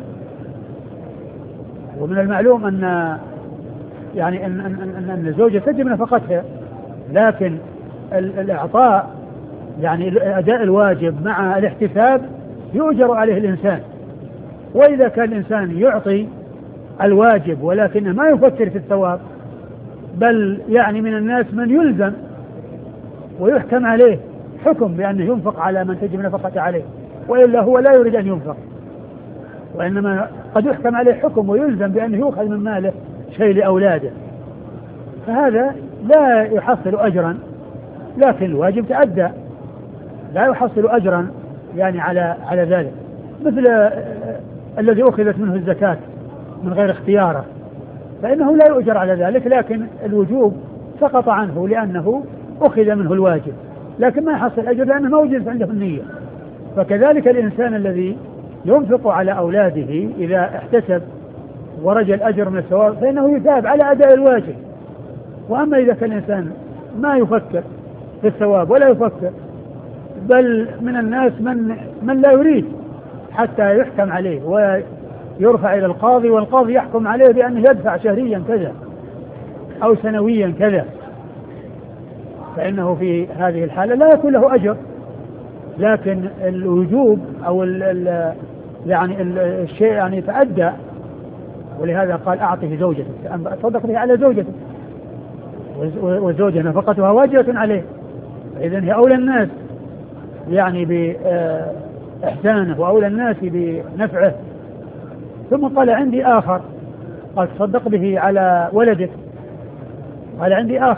ومن المعلوم أن يعني أن الزوجة تجب نفقتها، لكن الإعطاء يعني أداء الواجب مع الاحتساب يؤجر عليه الإنسان. وإذا كان الإنسان يعطي الواجب ولكنه ما يفكر في الثواب، بل يعني من الناس من يلزم ويحكم عليه حكم بأنه ينفق على من تجب نفقته عليه، وإلا هو لا يريد أن ينفق، وإنما قد يحكم عليه حكم ويلزم بأنه يؤخذ من ماله شيء لأولاده، فهذا لا يحصل أجرا، لكن الواجب تأدى، لا يحصل أجرا يعني على ذلك، مثل الذي أخذت منه الزكاة من غير اختياره، فإنه لا يؤجر على ذلك، لكن الوجوب سقط عنه لأنه أخذ منه الواجب، لكن ما يحصل أجر لأنه ما وجد عنده النية. فكذلك الإنسان الذي ينفق على أولاده إذا احتسب ورجى الأجر من الثواب فإنه يثاب على أداء الواجب. وأما إذا كان الإنسان ما يفكر في الثواب ولا يفكر، بل من الناس من لا يريد حتى يحكم عليه ويرفع إلى القاضي، والقاضي يحكم عليه بأنه يدفع شهريا كذا أو سنويا كذا، فإنه في هذه الحالة لا يكون له أجر، لكن الوجوب أو يعني الشيء يعني يتأدى. ولهذا قال أعطه زوجتك، تصدق به على زوجتك، والزوجة نفقتها واجبة عليه، فإذن هي أولى الناس يعني بإحسانه وأولى الناس بنفعه. ثم قال عندي آخر، قال تصدق به على ولدك، قال عندي آخر،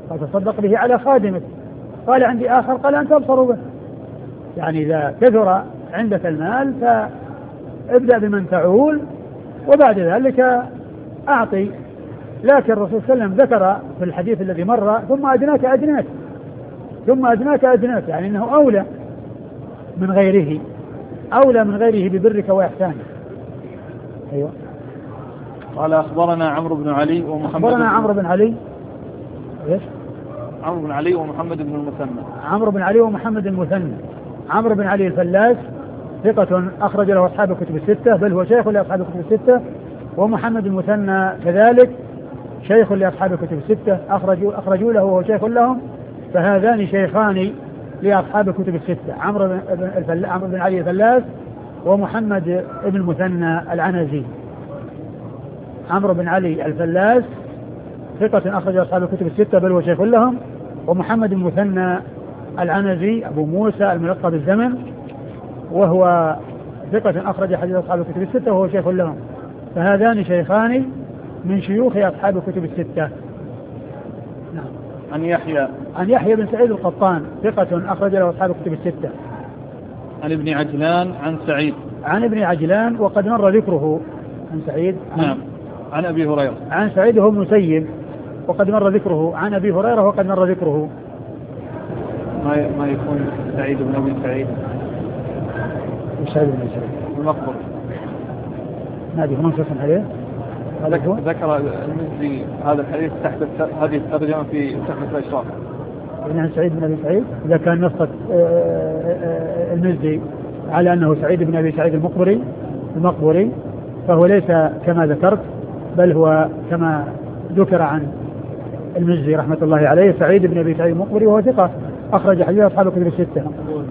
قال تصدق به على خادمك. قال عندي آخر قال أنت أبصر به. يعني إذا كثر عندك المال فابدأ بمن تعول وبعد ذلك أعطي. لكن الرسول صلى الله عليه وسلم ذكر في الحديث الذي مر ثم أدناك أدناك، ثم أدناك أدناك، يعني أنه أولى من غيره، أولى من غيره ببرك وإحسانك. أيوة. قال أخبرنا عمرو بن علي ومحمد أخبرنا عمرو بن علي. إيش؟ عمرو بن علي ومحمد بن المثنى. عمرو بن علي ومحمد المثنى. عمرو بن علي الفلاس ثقة أخرج له أصحاب الكتب الستة، بل هو شيخ لأصحاب الكتب الستة. ومحمد المثنى كذلك شيخ لأصحاب الكتب الستة، أخرجوا له وهو شيخ لهم، فهذان شيخان لأصحاب الكتب الستة، عمرو بن علي الفلاس ومحمد بن المثنى العنزي. عمرو بن علي الفلاس ثقة أخرج أصحاب الكتب الستة بل هو شيخ لهم، ومحمد بن المثنى العنزي أبو موسى الملقب بالزمن وهو ثقة أخرج حديث أصحاب الكتب الستة وهو شيخ لهم، فهذان شيخان من شيوخ أصحاب الكتب الستة. نعم. عن يحيى بن سعيد القطان ثقة أخرج له أصحاب الكتب الستة. عن ابن عجلان عن سعيد. عن ابن عجلان وقد مر ذكره. عن سعيد. نعم. عن أبي هريرة. عن سعيد هو المسيب وقد مر ذكره. عن أبي هريرة وقد مر ذكره. ما يكون سعيد بن أبي سعيد. سعيد بن سعيد المقبر. نادي منصوص عليه. ذكر المزي هذا الحديث تحت هذه الترجمة في تحت الإشراف. عن سعيد بن أبي سعيد إذا كان نص المزي على أنه سعيد بن أبي سعيد المقبري فهو ليس كما ذكرت، بل هو كما ذكر عن المزي رحمة الله عليه سعيد بن أبي سعيد المقبري وهو ثقة أخرج حديث أصحاب الكتب الستة.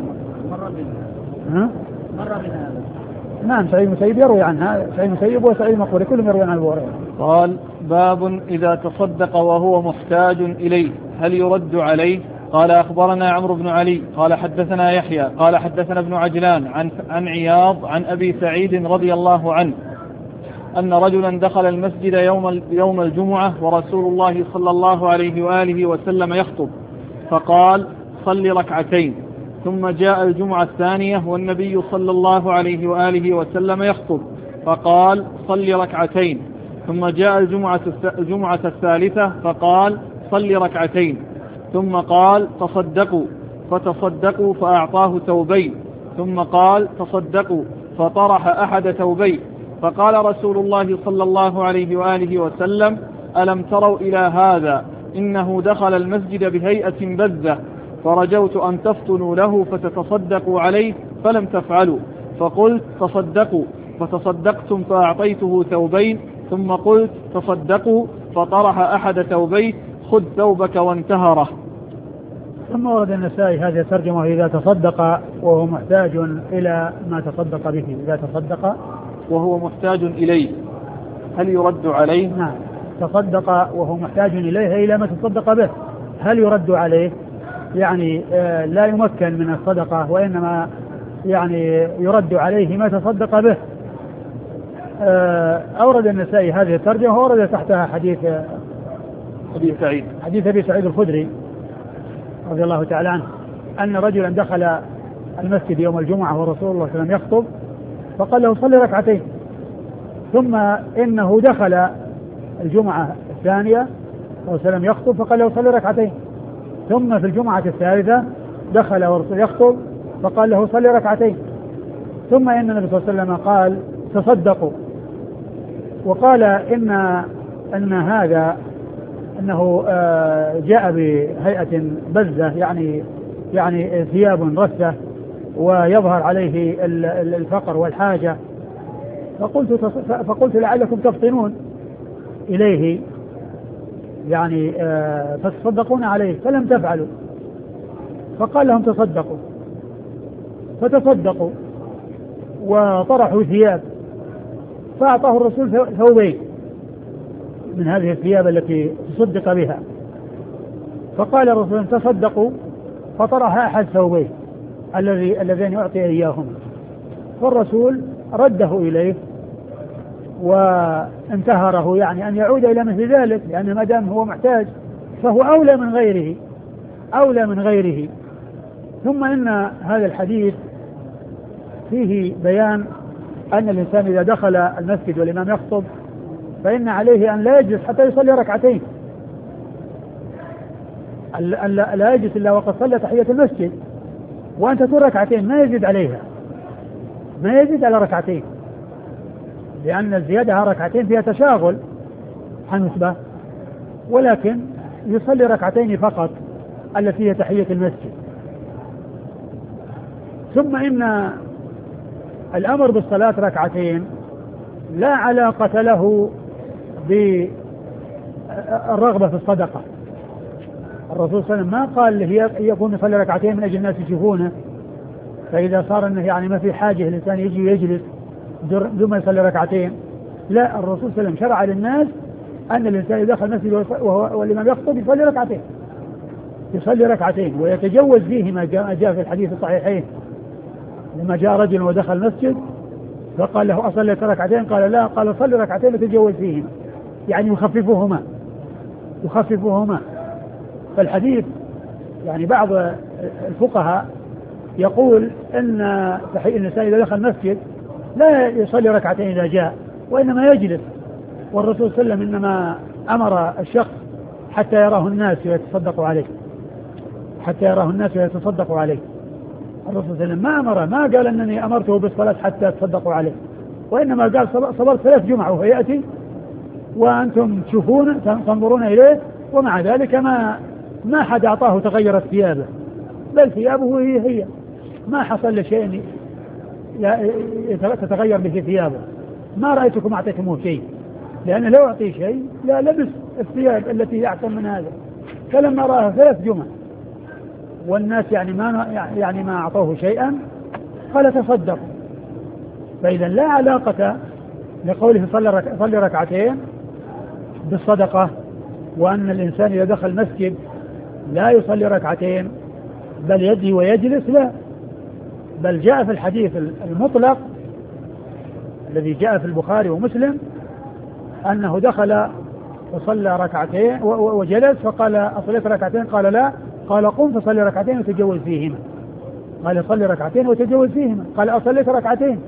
مر من هذا. نعم سعيد المسيب يروي عنها، سعيد المسيب وسعيد المقبري كلهم يروي عن أبو هريرة. قال باب إذا تصدق وهو محتاج إليه هل يرد عليه؟ قال أخبرنا عمرو بن علي قال حدثنا يحيى قال حدثنا ابن عجلان عن عياض عن أبي سعيد رضي الله عنه أن رجلا دخل المسجد يوم الجمعة ورسول الله صلى الله عليه وآله وسلم يخطب فقال صل ركعتين، ثم جاء الجمعة الثانية والنبي صلى الله عليه وآله وسلم يخطب فقال صل ركعتين، ثم جاء الجمعة الثالثة فقال صل ركعتين، ثم قال تصدقوا فتصدقوا فأعطاه ثوبين، ثم قال تصدقوا فطرح أحد ثوبيه، فقال رسول الله صلى الله عليه وآله وسلم ألم تروا إلى هذا إنه دخل المسجد بهيئة بذة فرجوت أن تفطنوا له فتتصدقوا عليه فلم تفعلوا، فقلت تصدقوا فتصدقتم فأعطيته ثوبين، ثم قلت تصدقوا فطرح أحد ثوبيه خذ ثوبك وانتهره. ثم ورد النسائي هذه الترجمة إذا تصدق وهو محتاج إلى ما تصدق به. إذا تصدق وهو محتاج إليه هل يرد عليه؟ نعم تصدق وهو محتاج إليه إلى ما تصدق به هل يرد عليه؟ يعني لا يمكن من الصدقة وإنما يعني يرد عليه ما تصدق به. أورد النسائي هذه الترجمة وورد تحتها حديث أبي سعيد الخدري رضي الله تعالى عنه أن رجلا دخل المسجد يوم الجمعة ورسول الله صلى الله عليه وسلم يخطب فقال له صلي ركعتين، ثم إنه دخل الجمعة الثانية ورسول الله يخطب فقال له صلي ركعتين، ثم في الجمعة الثالثة دخل ورسول يخطب فقال له صلي ركعتين، ثم إن النبي صلى الله عليه وسلم قال تصدقوا، وقال إن هذا أنه جاء بهيئة بزة يعني ثياب رثة ويظهر عليه الفقر والحاجة، فقلت لعلكم تفطنون إليه يعني فتصدقون عليه فلم تفعلوا، فقال لهم تصدقوا فتصدقوا وطرحوا ثياب فأعطاه الرسول ثوبين من هذه الثياب التي تصدق بها، فقال الرسول تصدقوا فطرح أحد ثوبيه اللذين يعطي إياهما، فالرسول رده إليه وانتهره يعني أن يعود إلى مثل ذلك، لأن ما دام هو محتاج فهو أولى من غيره. ثم إن هذا الحديث فيه بيان أن الإنسان إذا دخل المسجد والإمام يخطب فإن عليه أن لا يجلس حتى يصلي ركعتين، لا يجلس إلا وقد صلى تحية المسجد، وأن تكون ركعتين ما يزيد عليها، ما يزيد على ركعتين، لأن الزيادة ركعتين فيها تشاغل حنسبة، ولكن يصلي ركعتين فقط التي هي تحية المسجد. ثم إن الأمر بالصلاة ركعتين لا علاقة له بالرغبة في الصدقة. الرسول صلى الله عليه وسلم ما قال يكون يصلي ركعتين من أجل الناس يشوفونه، فإذا صار أنه يعني ما في حاجة الإنسان يجي ويجلس دون ما يصلي ركعتين. لا، الرسول صلى الله عليه وسلم شرع للناس أن الإنسان يدخل المسجد والإمام يخطب يصلي ركعتين ويتجوز فيهما. جاء في الحديث الصحيحين لما جاء رجل ودخل المسجد فقال له أصليت ركعتين؟ قال لا. قال صلي ركعتين وتجوز فيهما، يعني يخففهما. فالحديث يعني بعض الفقهاء يقول أن الإنسان إذا دخل المسجد لا يصلي ركعتين إذا جاء، وإنما يجلس، والرسول صلى الله عليه وسلم إنما أمر الشخص حتى يراه الناس ويتصدقوا عليه. الرسول صلى الله عليه وسلم ما قال أنني أمرته بالصلاة حتى تصدقوا عليه، وإنما قال صبرت 3 جمعة وهو يأتي وأنتم تشوفون تنظرون إليه، ومع ذلك ما حد أعطاه تغيرت ثيابه، بل ثيابه هي ما حصل لشيء تتغير به ثيابه. ما رأيتكم أعطيتموه شيء، لأن لو أعطي شيء لا لبس الثياب التي أحسن من هذا. فلما رأى 3 جمع والناس يعني ما أعطوه شيئا قال تصدق. فإذا لا علاقة لقوله صلي ركعتين بالصدقة، وأن الإنسان إذا دخل المسجد لا يصلي ركعتين بل يجي ويجلس، لا، بل جاء في الحديث المطلق الذي جاء في البخاري ومسلم أنه دخل وصلى ركعتين وجلس فقال أصليت ركعتين؟ قال لا. قال قم فصلي ركعتين وتجوز فيهما. قال صلي ركعتين وتجوز فيهما. قال أصليت ركعتين،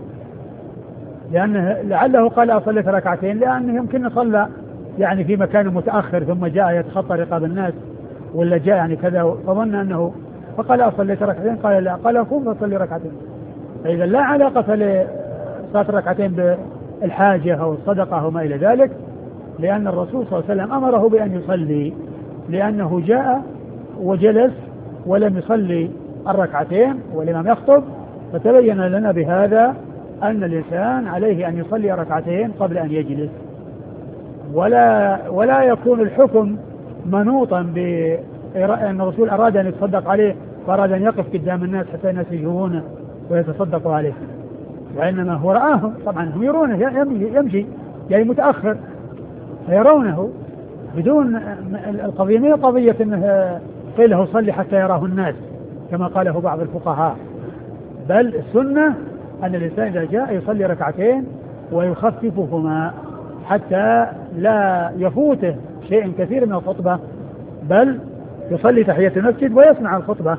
لعله قال أصليت ركعتين لأنه يمكن صلى يعني في مكان متأخر ثم جاء يتخطى رقاب الناس ولا جاء يعني كذا فظن أنه، فقال أصليت ركعتين؟ قال لا. قال قم فصلي ركعتين. فإذا لا علاقة لصلاة ركعتين بالحاجة أو الصدقة أو ما إلى ذلك، لأن الرسول صلى الله عليه وسلم أمره بأن يصلي، لأنه جاء وجلس ولم يصلي الركعتين والإمام يخطب، فتبين لنا بهذا أن الإنسان عليه أن يصلي ركعتين قبل أن يجلس، ولا يكون الحكم منوطا بأن الرسول أراد أن يتصدق عليه فأراد أن يقف قدام الناس حتى الناس يجوونه ويتصدقوا عليه، وإنما هو رآهم طبعا هم يرونه يمشي يعني متأخر فيرونه بدون القضية، ما قضية أنه قيل له صلي حتى يراه الناس كما قاله بعض الفقهاء، بل السنة أن الإنسان إذا جاء يصلي ركعتين ويخففهما حتى لا يفوته شيء كثير من الخطبة، بل يصلي تحية المسجد ويسمع الخطبة.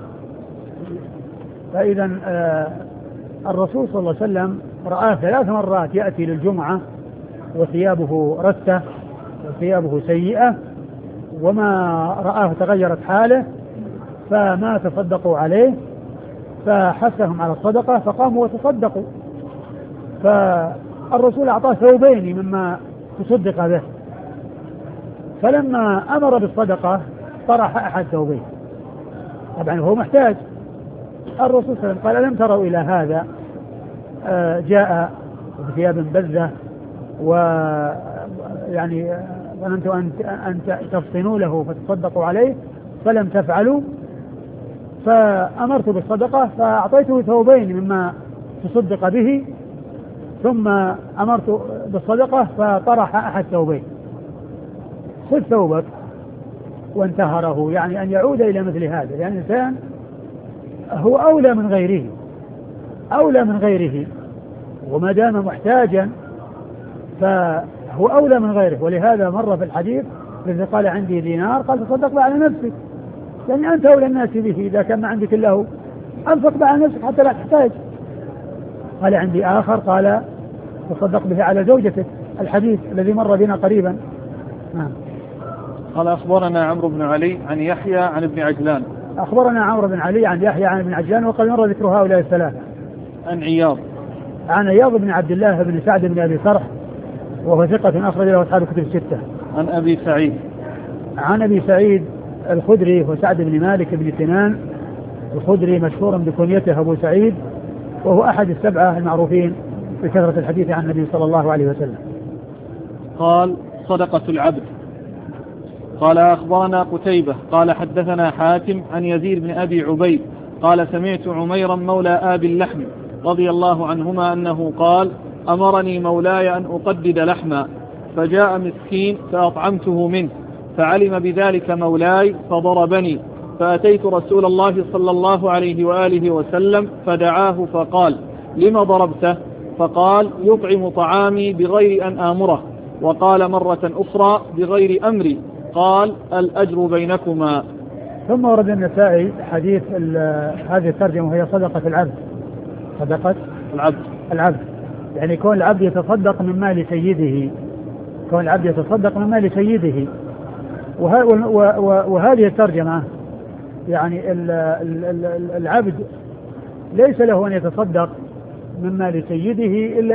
فإذا الرسول صلى الله عليه وسلم رآه 3 مرات يأتي للجمعة وثيابه رثة وثيابه سيئة، وما رآه تغيرت حاله فما تصدقوا عليه، فحثهم على الصدقة فقاموا وتصدقوا، فالرسول أعطاه 2 مما تصدق به، فلما أمر بالصدقة طرح أحد 2 طبعا هو محتاج. الرسول صلى الله عليه وسلم قال ألم تروا إلى هذا جاء بثياب بذة ويعني ظننتم أن تفطنوا له فتصدقوا عليه فلم تفعلوا، فأمرت بالصدقة فأعطيته 2 مما تصدق به، ثم أمرت بالصدقة فطرح أحد 2 خذ ثوبك وانتهره، يعني أن يعود إلى مثل هذا، يعني الإنسان هو أولى من غيره وما دام محتاجا فهو أولى من غيره. ولهذا مر في الحديث الذي قال عندي دينار قال تصدق على نفسك، يعني أنت أولى الناس به إذا كان ما عندك إلا هو، أنفق على نفسك حتى لا تحتاج. قال عندي آخر قال تصدق به على زوجتك، الحديث الذي مر بنا قريبا. نعم. قال أخبرنا عمرو بن علي عن يحيى عن ابن عجلان. أخبرنا عمرو بن علي عن يحيى عن ابن عجلان، وقد مر ذكر هؤلاء الثلاثة. عن عياض بن عبد الله بن سعد بن أبي سرح وهو ثقة أخرج له أصحاب الكتب الستة. عن أبي سعيد الخدري وسعد بن مالك بن سنان الخدري مشهور بكنيته أبو سعيد، وهو أحد السبعة المعروفين بكثرة الحديث عن النبي صلى الله عليه وسلم. قال صدقة العبد. قال أخبرنا قتيبة قال حدثنا حاتم عن يزيد بن أبي عبيد قال سمعت عميرا مولى آبي اللحم رضي الله عنهما أنه قال أمرني مولاي أن أقدد لحما، فجاء مسكين فأطعمته منه، فعلم بذلك مولاي فضربني، فأتيت رسول الله صلى الله عليه وآله وسلم فدعاه فقال لم ضربته؟ فقال يطعم طعامي بغير أن آمره. وقال مرة أخرى بغير أمري. قال الأجر بينكما. ثم ورد النسائي حديث هذه الترجمة وهي صدقة العبد. صدقة العبد يعني كون العبد يتصدق من مال سيده، كون العبد يتصدق من مال سيده. وهذه الترجمة يعني العبد ليس له أن يتصدق من مال سيده إلا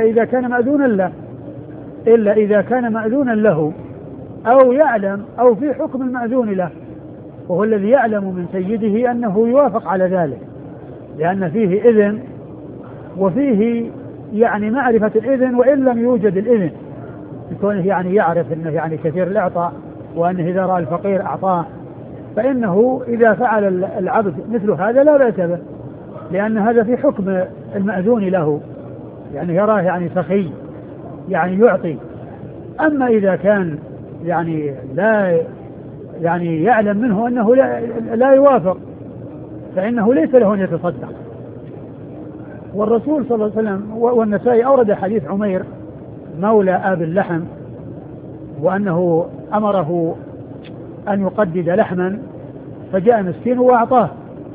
إذا كان مأذونا له أو يعلم أو في حكم المأذون له، وهو الذي يعلم من سيده أنه يوافق على ذلك، لأن فيه إذن وفيه يعني معرفة الإذن وإن لم يوجد الإذن، يكونه يعني يعرف أنه يعني كثير الإعطاء وأنه إذا رأى الفقير أعطاه، فإنه إذا فعل العبد مثل هذا لا بأس به، لأن هذا في حكم المأذون له، يعني يراه يعني سخي يعني يعطي. أما إذا كان يعني لا يعني يعلم منه أنه لا يوافق فإنه ليس له أن يتصدق. والرسول صلى الله عليه وسلم والنسائي أورد حديث عمير مولى آب اللحم، وأنه أمره أن يقدد لحما فجاء مسكين وأعطاه،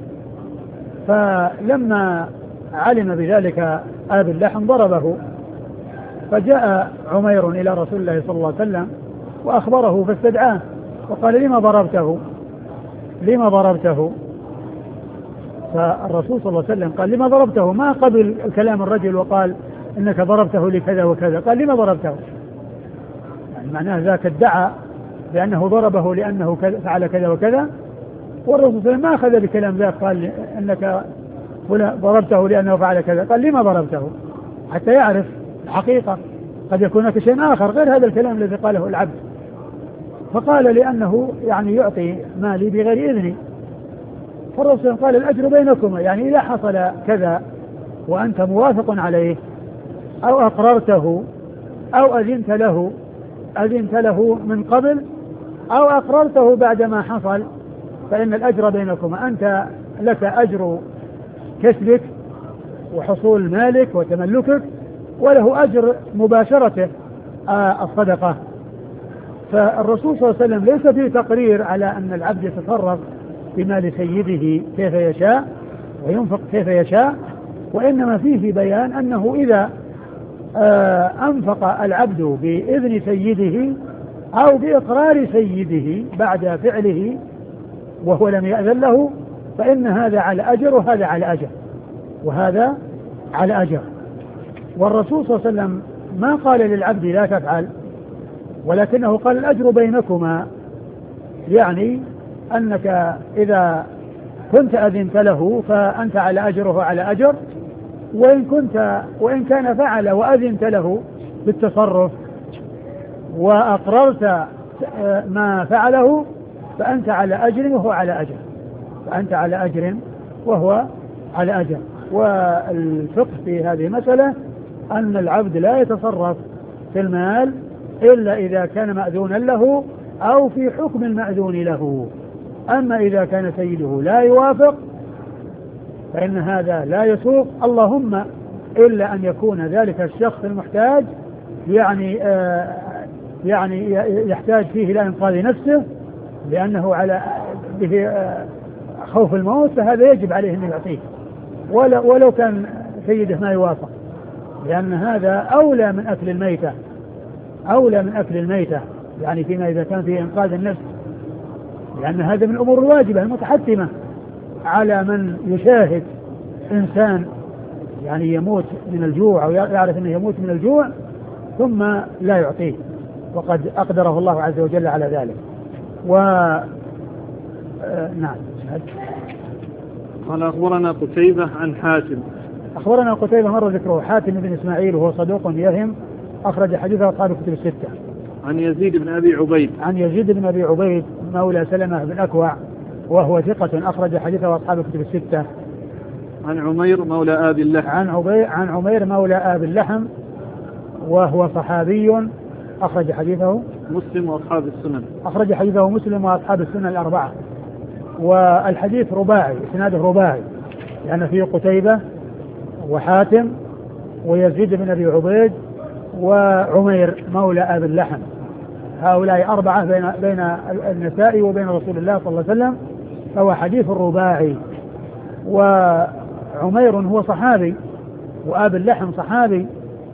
فلما علم بذلك آب اللحم ضربه، فجاء عمير إلى رسول الله صلى الله عليه وسلم وأخبره فاستدعاه وقال لما ضربته؟ فالرسول صلى الله عليه وسلم قال لما ضربته؟ ما قبل الكلام الرجل وقال إنك ضربته لكذا وكذا، قال لما ضربته؟ يعني معناه ذاك ادعى بأنه ضربه لأنه فعل كذا وكذا، والرسول صلى الله عليه وسلم ما أخذ بكلام ذاك قال إنك ضربته لأنه فعل كذا، قال لما ضربته؟ حتى يعرف الحقيقة، قد يكون هناك شيء آخر غير هذا الكلام الذي قاله العبد. فقال لأنه يعني يعطي مالي بغير إذني. فالرسول قال الأجر بينكما، يعني إذا حصل كذا وأنت موافق عليه أو أقررته أو أذنت له من قبل أو أقررته بعدما حصل، فإن الأجر بينكما، أنت لك أجر كسبك وحصول مالك وتملكك، وله أجر مباشرته الصدقة. فالرسول صلى الله عليه وسلم ليس فيه تقرير على أن العبد يتصرف بمال سيده كيف يشاء وينفق كيف يشاء، وإنما فيه بيان أنه إذا أنفق العبد بإذن سيده أو بإقرار سيده بعد فعله وهو لم يأذن له، فإن هذا على أجر وهذا على أجر وهذا على أجر. والرسول صلى الله عليه وسلم ما قال للعبد لا تفعل، ولكنه قال الأجر بينكما، يعني أنك إذا كنت أذنت له فأنت على أجر وهو على أجر، وإن كان فعل وأذنت له بالتصرف وأقررت ما فعله فأنت على أجر وهو على أجر. والفقه في هذه المسألة أن العبد لا يتصرف في المال إلا إذا كان مأذونا له أو في حكم المأذون له. أما إذا كان سيده لا يوافق فإن هذا لا يسوق، اللهم إلا أن يكون ذلك الشخص المحتاج يعني يعني يحتاج فيه إلى إنقاذ نفسه لأنه على به خوف الموت، فهذا يجب عليه أن يعطيه ولو كان سيده ما يوافق، لأن هذا أولى من أكل الميتة، أولى من أكل الميتة يعني فيما إذا كان فيه إنقاذ النفس، لأن هذا من الأمور الواجبة المتحتمة على من يشاهد إنسان يعني يموت من الجوع أو يعرف أنه يموت من الجوع ثم لا يعطيه، وقد أقدره الله عز وجل على ذلك. نعم. قال أخبرنا قتيبة عن حاتم. أخبرنا قتيبة مر ذكره، حاتم بن إسماعيل وهو صدوق يهم، أخرج حديثه أصحاب الكتب الستة. عن يزيد بن أبي عبيد. عن يزيد بن أبي عبيد مولى سلمة بن أكوع وهو ثقة أخرج حديثه أصحاب الكتب الستة. عن عمير مولى آب اللحم. عن عمير مولى آب اللحم وهو صحابي أخرج حديثه مسلم وأصحاب السنن. أخرج حديثه مسلم وأصحاب السنن الأربعة. والحديث رباعي، إسناده رباعي، لأن فيه قتيبة وحاتم ويزيد بن أبي عبيد وعمير مولى آب اللحم، هؤلاء أربعة بين النسائي وبين رسول الله صلى الله عليه وسلم، فهو حديث رباعي. وعمير هو صحابي وآب اللحم صحابي،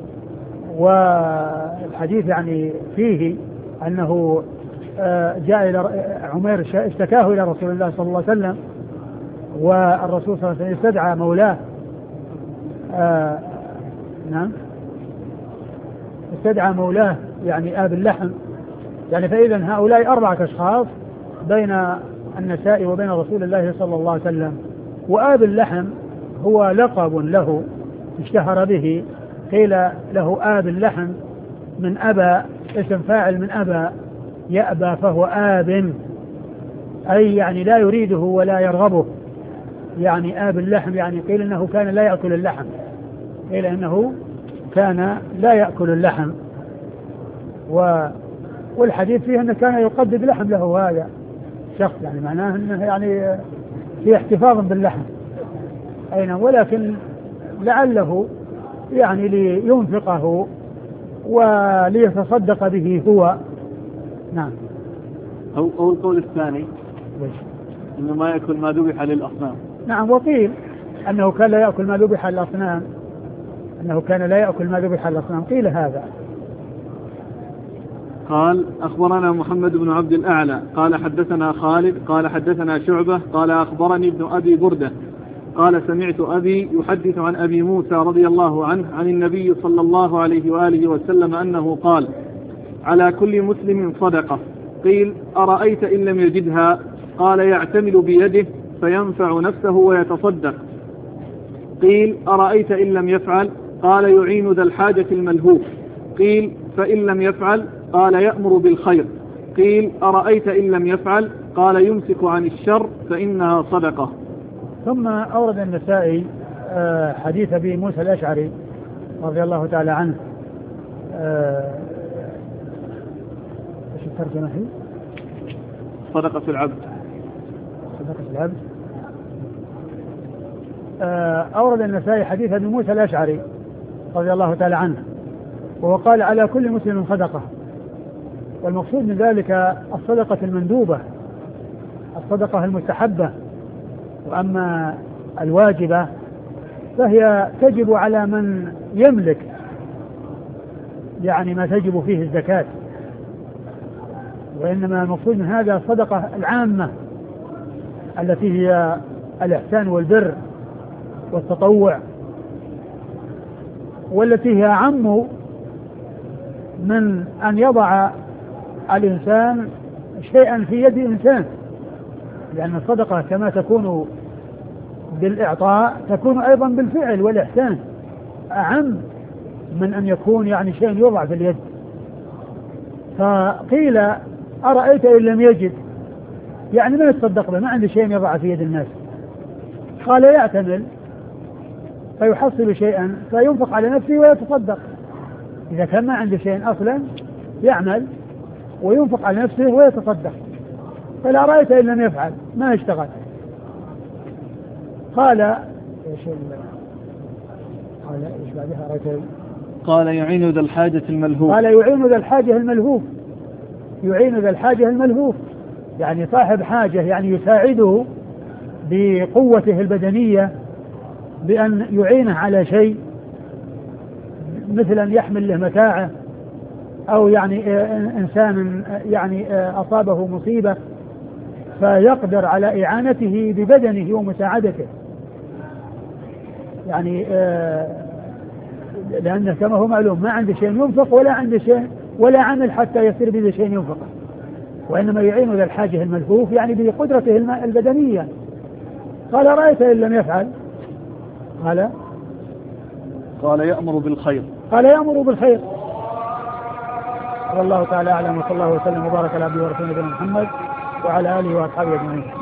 والحديث يعني فيه أنه جاء إلى عمير اشتكاه إلى رسول الله صلى الله عليه وسلم، والرسول صلى الله عليه وسلم استدعى مولاه نعم استدعى مولاه يعني آب اللحم، يعني فإذا هؤلاء أربعة أشخاص بين النساء وبين رسول الله صلى الله عليه وسلم. وآب اللحم هو لقب له اشتهر به، قيل له آب اللحم من أبى، اسم فاعل من أبى، يأبى فهو آب، أي يعني لا يريده ولا يرغبه، يعني آب اللحم يعني قيل إنه كان لا يأكل اللحم، قيل إنه كان لا يأكل اللحم. والحديث فيه أنه كان يقدد لحم له هذا شخص، يعني معناه أنه يعني في احتفاظ باللحم أين، ولكن لعله يعني لينفقه وليتصدق به هو. نعم. أو القول الثاني إنه ما يأكل ما ذبح للأصنام. نعم. وقيل أنه كان لا يأكل ما ذبح للأصنام، أنه كان لا يأكل ما ذبح للأصنام، قيل هذا. قال أخبرنا محمد بن عبد الأعلى قال حدثنا خالد قال حدثنا شعبة قال أخبرني ابن أبي بردة قال سمعت أبي يحدث عن أبي موسى رضي الله عنه عن النبي صلى الله عليه وآله وسلم أنه قال على كل مسلم صدقة. قيل أرأيت إن لم يجدها؟ قال يعتمل بيده فينفع نفسه ويتصدق. قيل أرأيت إن لم يفعل؟ قال يعين ذا الحاجة الملهوف. قيل فإن لم يفعل؟ قال يأمر بالخير. قيل أرأيت إن لم يفعل؟ قال يمسك عن الشر فإنها صدقة. ثم أورد النسائي حديث أبي موسى الأشعري رضي الله تعالى عنه. ايش الترجمة هي؟ صدقة العبد. صدقة العبد. أورد النسائي حديث أبي موسى الأشعري رضي الله تعالى عنه، وهو قال على كل مسلم صدقة، والمقصود من ذلك الصدقة المندوبة، الصدقة المستحبة. وأما الواجبة فهي تجب على من يملك يعني ما تجب فيه الزكاة، وإنما المقصود من هذا الصدقة العامة التي هي الإحسان والبر والتطوع، والتي هي أعم من أن يضع الإنسان شيئا في يد إنسان، لأن الصدقة كما تكون بالإعطاء تكون أيضا بالفعل والإحسان، أعم من أن يكون يعني شيء يوضع في اليد. فقيل أرأيت إن لم يجد؟ يعني ما يتصدق به، ما عنده شيء يضع في يد الناس. قال يعتمل فيحصل شيئا فينفق على نفسه ويتصدق. إذا كان ما عنده شيء أصلا يعمل وينفق على نفسه ويتصدق. فلا رأيت إن لم يفعل ما يشتغل. قال ايش بعدها؟ قال يعين ذا الحاجة الملهوف. قال يعين ذا الحاجة الملهوف، يعين ذا الحاجة الملهوف، يعني صاحب حاجة يعني يساعده بقوته البدنية بأن يعينه على شيء، مثل أن يحمل له متاعه، أو يعني إنسان يعني أصابه مصيبة فيقدر على إعانته ببدنه ومساعدته، يعني لأنه كما هو معلوم ما عنده شيء ينفق ولا عنده شيء ولا عمل حتى يصير بذا شيء ينفق، وإنما يعين ذا الحاجة الملهوف يعني بقدرته البدنية. قال رأيت إن لم يفعل؟ قال يأمر بالخير. قال يأمر بالخير. والله تعالى أعلم، وصلى الله وسلم وبارك على عبده ورسوله محمد وعلى آله وأصحابه أجمعين.